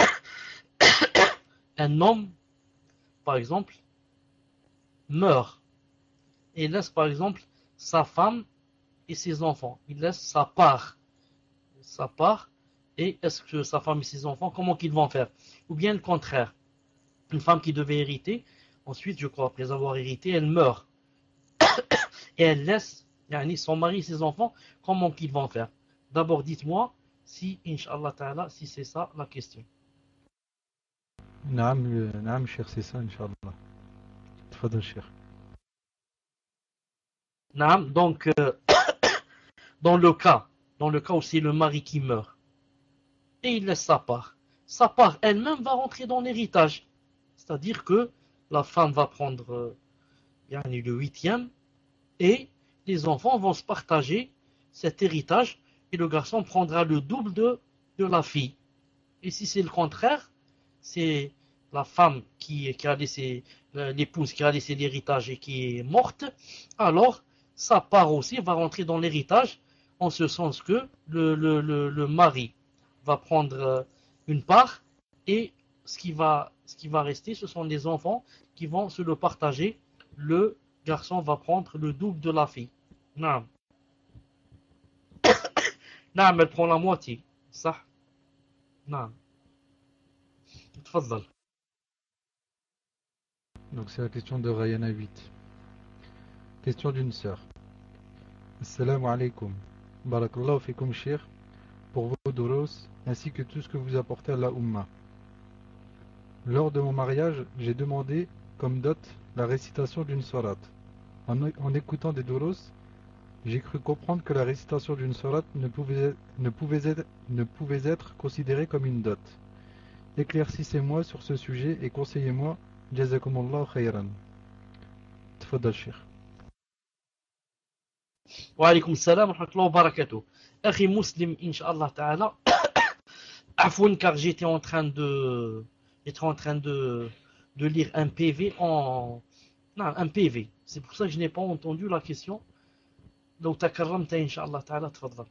un homme, par exemple, meurt et laisse par exemple sa femme et ses enfants, il laisse sa part, sa part, et est-ce que sa femme et ses enfants, comment qu'ils vont faire? Ou bien le contraire, une femme qui devait hériter, ensuite je crois après avoir hérité, elle meurt et elle laisse yani, son mari et ses enfants, comment qu'ils vont faire? D'abord dites-moi si, Inch'Allah Ta'ala, si c'est ça la question. Naam, naam, cher, c'est ça, Inch'Allah. Tfadal, cher. Naam, donc euh, dans le cas, dans le cas où c'est le mari qui meurt, et il laisse sa part, sa part elle-même va rentrer dans l'héritage. C'est-à-dire que la femme va prendre euh, yani, le huitième, et les enfants vont se partager cet héritage, et le garçon prendra le double de, de la fille. Et si c'est le contraire, c'est la femme qui, qui a laissé, l'épouse qui a laissé l'héritage et qui est morte, alors sa part aussi va rentrer dans l'héritage, en ce sens que le, le, le, le mari va prendre une part, et ce qui va, ce qui va rester, ce sont les enfants qui vont se le partager. Le garçon va prendre le double de la fille. Non. Non, elle prend la moitié. Ça. Non. Tfadal. Donc c'est la question de Rayana huit. Question d'une sœur. Assalamu alaikum. Barakallahu fikum shir pour vos douros ainsi que tout ce que vous apportez à la Ummah. Lors de mon mariage, j'ai demandé comme dot la récitation d'une sourate. En, en écoutant des douros, j'ai cru comprendre que la récitation d'une sourate ne pouvait, ne, pouvait être, ne pouvait être considérée comme une dot. Éclaircissez-moi sur ce sujet et conseillez-moi. Jazakumullah khayran. Tfadal shir. Wa alaykoum salam wa rahmatullahi wa barakatuh. Akhi Muslim, Inch'Allah Ta'ala. Afoun, car j'étais en train de, j'étais en train de, de lire un P V en, non, un P V. C'est pour ça que je n'ai pas entendu la question. Donc, takarramta, Inch'Allah Ta'ala, tfadal.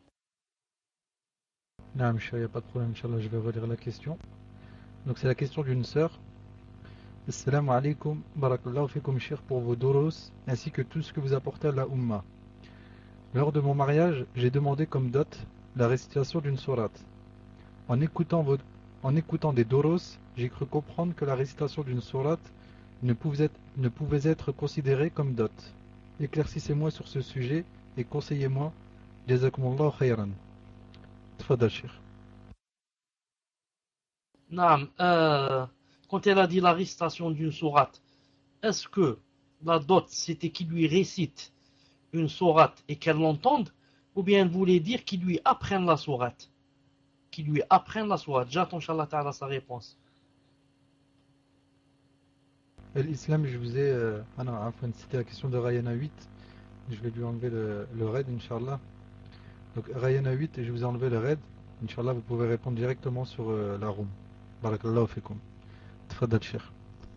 Non, il n'y a pas de problème, Inch'Allah, je vais relire la question. Donc, c'est la question d'une sœur. Assalamu alaikum, barakallahu fikum shir pour vos douros ainsi que tout ce que vous apportez à la Ummah. Lors de mon mariage, j'ai demandé comme dot la récitation d'une sourate. En écoutant, vos, en écoutant des douros, j'ai cru comprendre que la récitation d'une sourate ne pouvait être, ne pouvait être considérée comme dot. Éclaircissez-moi sur ce sujet et conseillez-moi. Jazakumullah khayran. Tfadal shir. Naam, euh, quand elle a dit la récitation d'une sourate, est-ce que la dot c'était qu'il lui récite une sourate et qu'elle l'entende, ou bien elle voulait dire qu'il lui apprenne la sourate, qu'il lui apprenne la sourate? J'attends Inch'Allah Ta'ala sa réponse. L'islam, je vous ai euh, ah non, enfin, c'était la question de Rayana huit. Je vais lui enlever le, le raid, Inch'Allah. Donc Rayana huit, et je vous ai enlevé le raid. Inch'Allah, vous pouvez répondre directement sur euh, la room. Barakallahu fikum. Tfadal shir.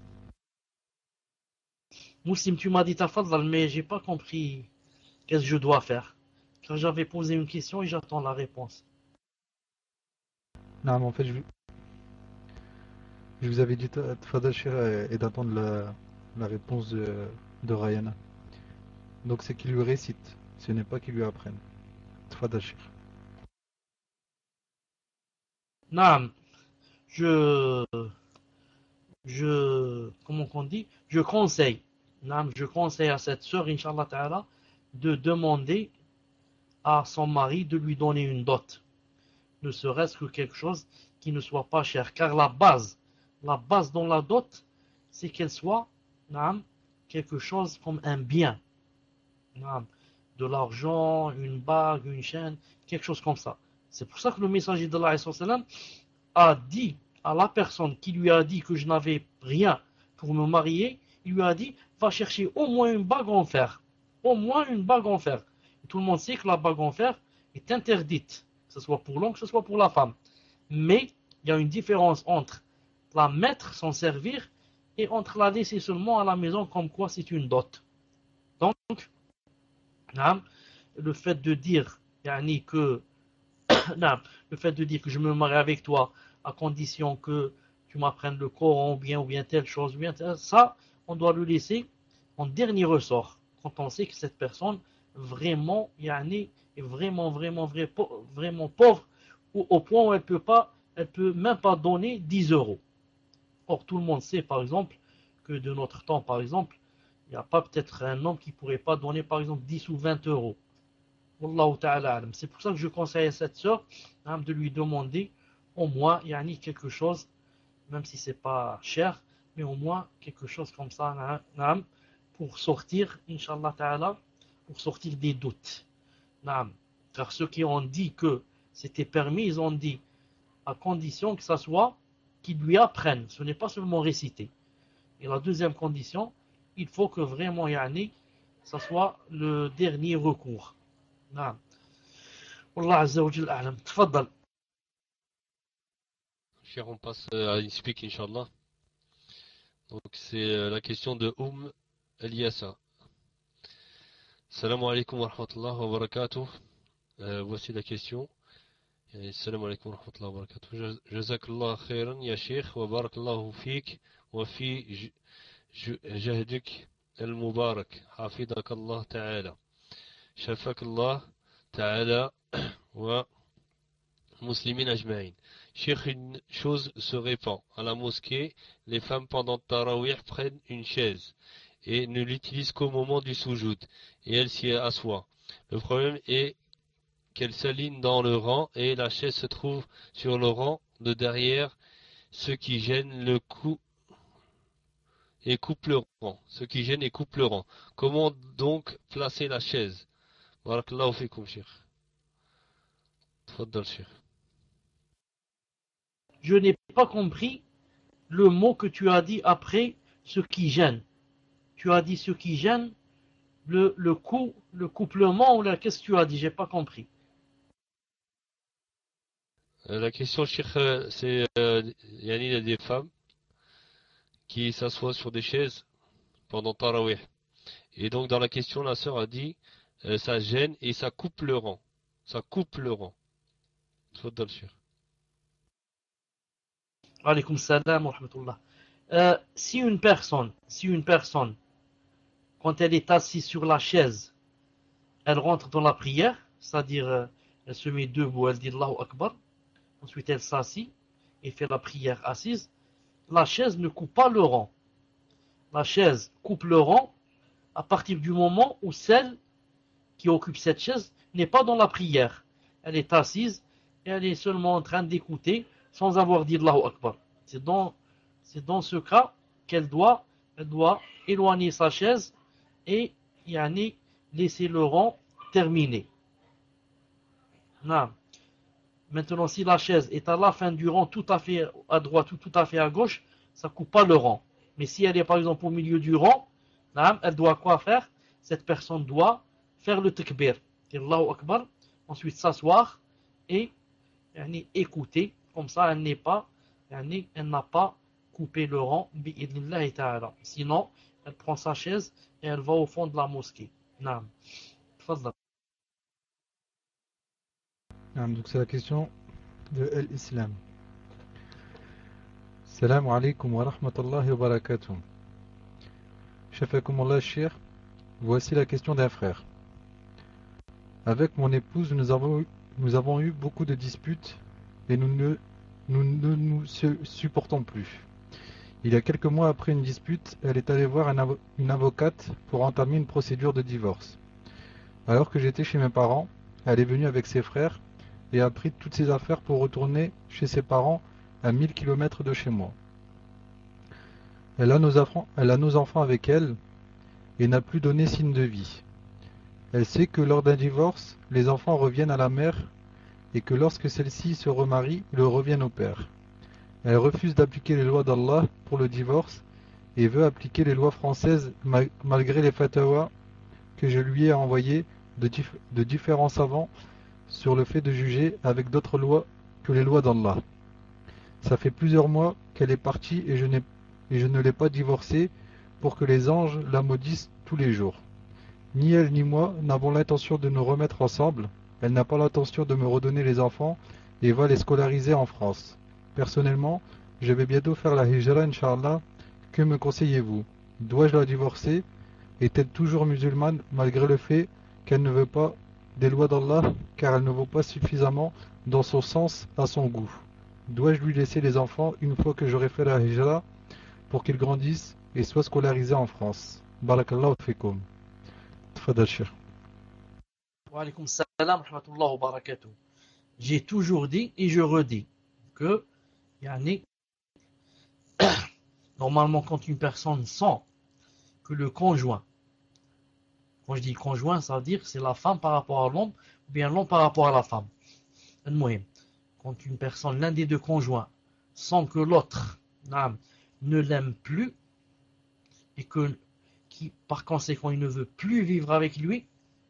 Muslim, tu m'as dit tafadal, mais j'ai pas compris qu'est-ce que je dois faire. Car j'avais posé une question et j'attends la réponse. Non, mais en fait, je, je vous avais dit Tfadal shir et, et d'attendre la, la réponse de, de Rayana. Donc c'est qu'il lui récite, ce n'est pas qu'il lui apprenne. Tfadal shir. Naam, je, je, comment on dit, je conseille, naam, je conseille à cette sœur, Inch'Allah Ta'ala, de demander à son mari de lui donner une dot. Ne serait-ce que quelque chose qui ne soit pas cher. Car la base, la base dans la dot, c'est qu'elle soit, naam, quelque chose comme un bien. Naam, de l'argent, une bague, une chaîne, quelque chose comme ça. C'est pour ça que le messager d'Allah a dit à la personne qui lui a dit que je n'avais rien pour me marier, il lui a dit, va chercher au moins une bague en fer. Au moins une bague en fer. Et tout le monde sait que la bague en fer est interdite, que ce soit pour l'homme, que ce soit pour la femme. Mais il y a une différence entre la mettre, s'en servir, et entre la laisser seulement à la maison comme quoi c'est une dot. Donc, le fait de dire yani, que le fait de dire que je me marie avec toi à condition que tu m'apprennes le Coran ou bien, ou bien telle chose, ou bien telle, ça, on doit le laisser en dernier ressort, quand on sait que cette personne vraiment, yani, est vraiment, vraiment, vraiment, vraiment pauvre, ou au point où elle peut pas, elle peut même pas donner dix euros. Or, tout le monde sait, par exemple, que de notre temps, par exemple, il n'y a pas peut-être un homme qui ne pourrait pas donner, par exemple, dix ou vingt euros. Wallahu ta'ala alam. C'est pour ça que je conseille à cette sœur hein, de lui demander au moins yani, quelque chose, même si c'est pas cher, mais au moins quelque chose comme ça hein, pour sortir, Inch'Allah ta'ala, pour sortir des doutes. Hein. Car ceux qui ont dit que c'était permis, ils ont dit à condition que ça soit qu'ils lui apprennent. Ce n'est pas seulement réciter. Et la deuxième condition, il faut que vraiment yani, ça soit le dernier recours. نعم والله عز وجل أعلم تفضل. Cher, on passe à une speak, Inch'Allah. Donc, c'est la question de Oum Eliassa. Salam alaikum wa rahmatullah wa barakatuh. Euh, voici la question. Salam alaikum wa rahmatullah wa barakatuh. Jazakallah khairan ya Sheikh wa barakallahu fik wa fi jahdik al-mubarak. Hafidakallah ta'ala. Shafakallah ta'ala wa muslimin ajma'in. Cheikh, une chose se répand. À la mosquée, les femmes pendant Tarawih prennent une chaise et ne l'utilisent qu'au moment du soujoud et elles s'y assoient. Le problème est qu'elles s'alignent dans le rang et la chaise se trouve sur le rang de derrière, ce qui gêne le coup et coupe le rang. Ce qui gêne et coupe le rang. Comment donc placer la chaise? Barakallahu fikum, Cheikh. Tfaddal, Cheikh. Je n'ai pas compris le mot que tu as dit après ce qui gêne. Tu as dit ce qui gêne, le, le coup, le couplement ou la, qu'est-ce que tu as dit? J'ai pas compris. Euh, la question, Cheikh, c'est euh, yani, il y a des femmes qui s'assoient sur des chaises pendant Tarawih. Et donc dans la question, la sœur a dit euh, ça gêne et ça coupe le rang. Ça coupe le rang. Tfaddal, Cheikh. Alaykoum salam wa rahmatullah. Euh, si une personne, si une personne, quand elle est assise sur la chaise, elle rentre dans la prière, c'est-à-dire euh, elle se met debout, elle dit Allahu Akbar, ensuite elle s'assit et fait la prière assise, la chaise ne coupe pas le rang. La chaise coupe le rang à partir du moment où celle qui occupe cette chaise n'est pas dans la prière. Elle est assise et elle est seulement en train d'écouter sans avoir dit Allahu Akbar. C'est dans, c'est dans ce cas qu'elle doit, elle doit éloigner sa chaise et yani, laisser le rang terminé. Non. Maintenant, si la chaise est à la fin du rang, tout à fait à droite ou tout à fait à gauche, ça ne coupe pas le rang. Mais si elle est par exemple au milieu du rang, non, elle doit quoi faire? Cette personne doit faire le takbir, Allahu Akbar, ensuite s'asseoir et yani, écouter. Comme ça, elle n'est pas, yani, elle n'a pas coupé le rang, bi'idnillahi ta'ala. Sinon, elle prend sa chaise et elle va au fond de la mosquée. Non. Tfadal. Donc c'est la question de l'Islam. Salam alaikum wa rahmatullahi wa barakatuh. Shafakumullah Cheikh, voici la question d'un frère. Avec mon épouse, nous avons, nous avons eu beaucoup de disputes et nous ne nous, ne nous supportons plus. Il y a quelques mois après une dispute, elle est allée voir un avo- une avocate pour entamer une procédure de divorce. Alors que j'étais chez mes parents, elle est venue avec ses frères et a pris toutes ses affaires pour retourner chez ses parents à mille kilomètres de chez moi. Elle a nos enfants, elle a nos enfants avec elle et n'a plus donné signe de vie. Elle sait que lors d'un divorce, les enfants reviennent à la mère et que lorsque celle-ci se remarie, ils reviennent au père. Elle refuse d'appliquer les lois d'Allah pour le divorce et veut appliquer les lois françaises malgré les fatwas que je lui ai envoyés de, dif- de différents savants sur le fait de juger avec d'autres lois que les lois d'Allah. Ça fait plusieurs mois qu'elle est partie et je, n'ai, et je ne l'ai pas divorcée pour que les anges la maudissent tous les jours. Ni elle ni moi n'avons l'intention de nous remettre ensemble. Elle n'a pas l'intention de me redonner les enfants et va les scolariser en France. Personnellement, je vais bientôt faire la hijra, Inch'Allah. Que me conseillez-vous? Dois-je la divorcer? Est-elle toujours musulmane malgré le fait qu'elle ne veut pas des lois d'Allah car elle ne vaut pas suffisamment dans son sens à son goût? Dois-je lui laisser les enfants une fois que j'aurai fait la hijra pour qu'ils grandissent et soient scolarisés en France? Barakallahu fikum. Tfadal Cheikh. Wa alaykoum salam wa rahmatullahi wa barakatuh. J'ai toujours dit et je redis que yani, normalement quand une personne sent que le conjoint, quand je dis conjoint, ça veut dire c'est la femme par rapport à l'homme ou bien l'homme par rapport à la femme. Quand une personne, l'un des deux conjoints, sent que l'autre ne l'aime plus et que qui, par conséquent il ne veut plus vivre avec lui,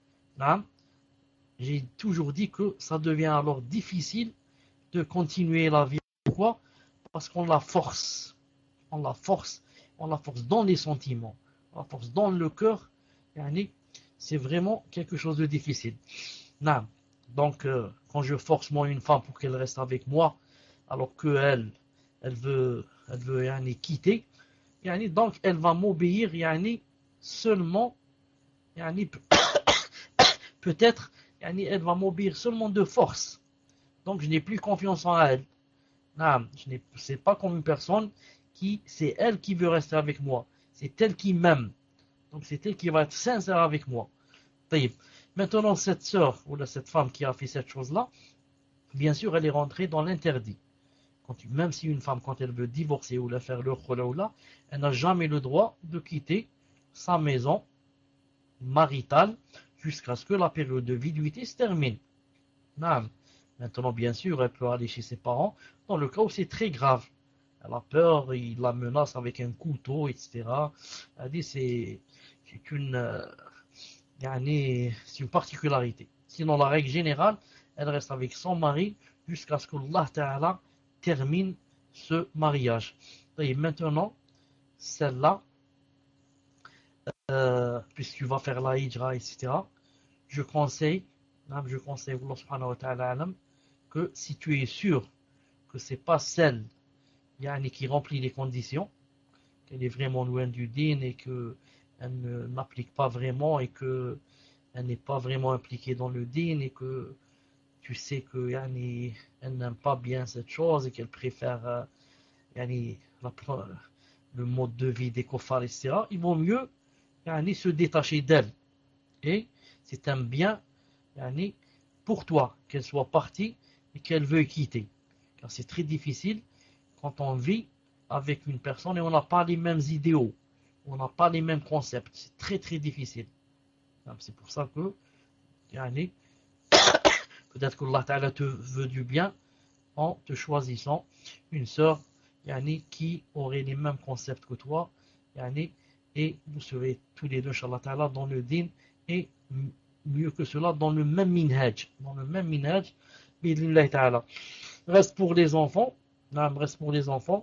j'ai toujours dit que ça devient alors difficile de continuer la vie. Pourquoi? Parce qu'on la force. On la force. On la force dans les sentiments. On la force dans le cœur. C'est vraiment quelque chose de difficile. Donc, euh, quand je force moi une femme pour qu'elle reste avec moi, alors qu'elle elle veut, elle veut yani, quitter, yani, donc elle va m'obéir yani, seulement, yani, peut-être, yani, elle va m'obéir seulement de force. Donc, je n'ai plus confiance en elle. Non, ce n'est pas comme une personne qui, c'est elle qui veut rester avec moi. C'est elle qui m'aime. Donc, c'est elle qui va être sincère avec moi. Maintenant, cette sœur ou cette femme qui a fait cette chose-là, bien sûr, elle est rentrée dans l'interdit. Quand, même si une femme, quand elle veut divorcer ou la faire le khulaoula, elle n'a jamais le droit de quitter sa maison maritale jusqu'à ce que la période de viduité se termine. Non. Maintenant, bien sûr, elle peut aller chez ses parents dans le cas où c'est très grave. Elle a peur, il la menace avec un couteau, et cetera. Elle dit c'est une, euh, c'est une particularité. Sinon, la règle générale, elle reste avec son mari jusqu'à ce que Allah Ta'ala termine ce mariage. Et maintenant, celle-là, euh, puisque tu vas faire la hijra, et cetera, je conseille, je conseille, Allah Subhanahu wa Ta'ala, que si tu es sûr que c'est pas celle yani, qui remplit les conditions, qu'elle est vraiment loin du din et qu'elle n'applique pas vraiment et qu'elle n'est pas vraiment impliquée dans le din et que tu sais que yani, elle n'aime pas bien cette chose et qu'elle préfère euh, yani, la, le mode de vie des kofars, et cetera, il vaut mieux yani, se détacher d'elle. Et c'est un bien yani, pour toi qu'elle soit partie et qu'elle veuille quitter. Car c'est très difficile quand on vit avec une personne et on n'a pas les mêmes idéaux, on n'a pas les mêmes concepts. C'est très très difficile. C'est pour ça que yani, peut-être que Allah Ta'ala te veut du bien en te choisissant une sœur yani, qui aurait les mêmes concepts que toi yani, et vous serez tous les deux Inch'Allah Ta'ala dans le din et mieux que cela dans le même minhaj dans le même minhaj bi'idhnillah Ta'ala. Reste pour les enfants non, reste pour les enfants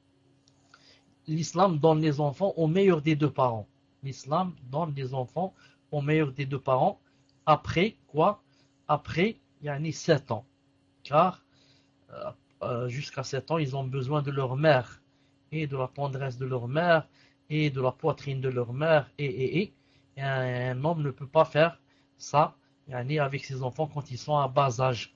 l'islam donne les enfants au meilleur des deux parents. L'islam donne les enfants au meilleur des deux parents après quoi? Après yani sept ans. Car euh, euh, jusqu'à sept ans, ils ont besoin de leur mère et de la tendresse de leur mère et de la poitrine de leur mère et et et, et un, un homme ne peut pas faire ça yani avec ses enfants quand ils sont à bas âge.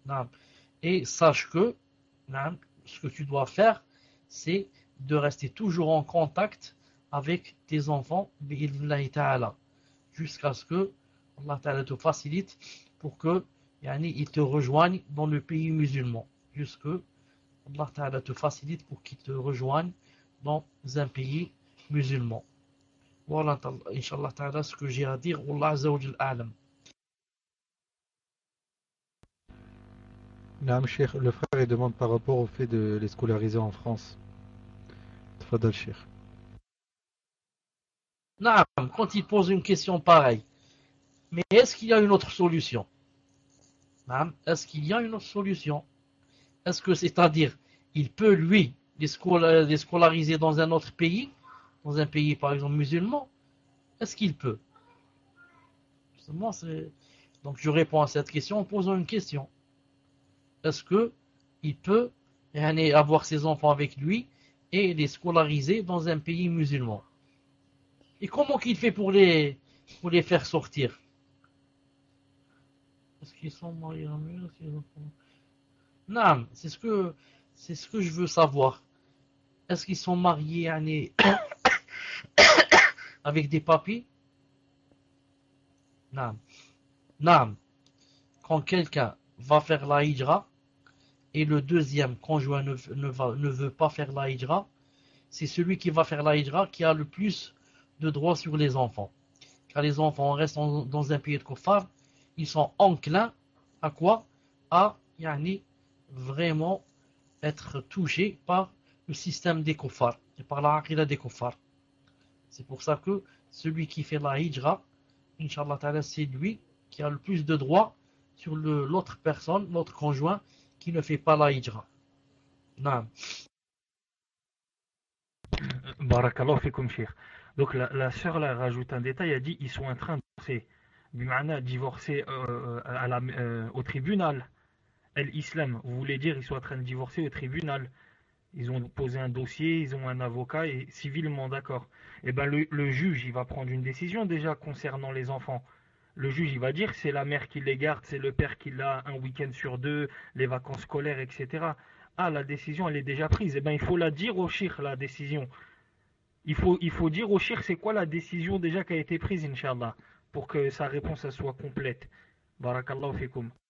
Et sache que ce que tu dois faire, c'est de rester toujours en contact avec tes enfants bi'idhnillahi ta'ala jusqu'à ce que Allah Ta'ala te facilite pour que yani, ils te rejoignent dans le pays musulman. Jusque Allah Ta'ala te facilite pour qu'ils te rejoignent dans un pays musulman. Voilà, Inch'Allah Ta'ala, ce que j'ai à dire. Wallah Azza wa Jal a'lam. Naam, Cheikh, le frère il demande par rapport au fait de les scolariser en France. Tfadal Cheikh. Naam, quand il pose une question pareille, mais est-ce qu'il y a une autre solution? Naam, est-ce qu'il y a une autre solution? Est-ce que c'est-à-dire il peut, lui, les, scola- les scolariser dans un autre pays, dans un pays, par exemple, musulman? Est-ce qu'il peut? Justement, c'est... Donc, je réponds à cette question en posant une question. Est-ce que il peut yani, avoir ses enfants avec lui et les scolariser dans un pays musulman? Et comment qu'il fait pour les, pour les faire sortir? Est-ce qu'ils sont mariés à mur? Non, c'est ce que c'est ce que je veux savoir. Est-ce qu'ils sont mariés yani, avec des papiers? Non. Non. Quand quelqu'un va faire la hijra et le deuxième conjoint ne, ne, va, ne veut pas faire la hijra, c'est celui qui va faire la hijra qui a le plus de droits sur les enfants. Car les enfants restent dans, dans un pays de kuffar, ils sont enclins à quoi? À yani, vraiment être touchés par le système des kuffar et par la aqida des kuffar. C'est pour ça que celui qui fait la hijra, Inch'Allah ta'ala, c'est lui qui a le plus de droits sur le, l'autre personne, l'autre conjoint qui ne fait pas la hijra. Non. Barakallahu fikum, Cheikh. Donc la, la sœur là rajoute un détail, elle dit ils sont en train de divorcer. Bimana, divorcer euh, à la, euh, au tribunal. El Islam, vous voulez dire ils sont en train de divorcer au tribunal. Ils ont posé un dossier, ils ont un avocat et civilement d'accord. Et ben le, le juge il va prendre une décision déjà concernant les enfants. Le juge il va dire c'est la mère qui les garde, c'est le père qui l'a un week-end sur deux, les vacances scolaires, et cetera. Ah la décision elle est déjà prise. Et ben il faut la dire au shir la décision. Il faut, il faut dire au shir c'est quoi la décision déjà qui a été prise, Inch'Allah, pour que sa réponse elle soit complète. Barakallahu fikum.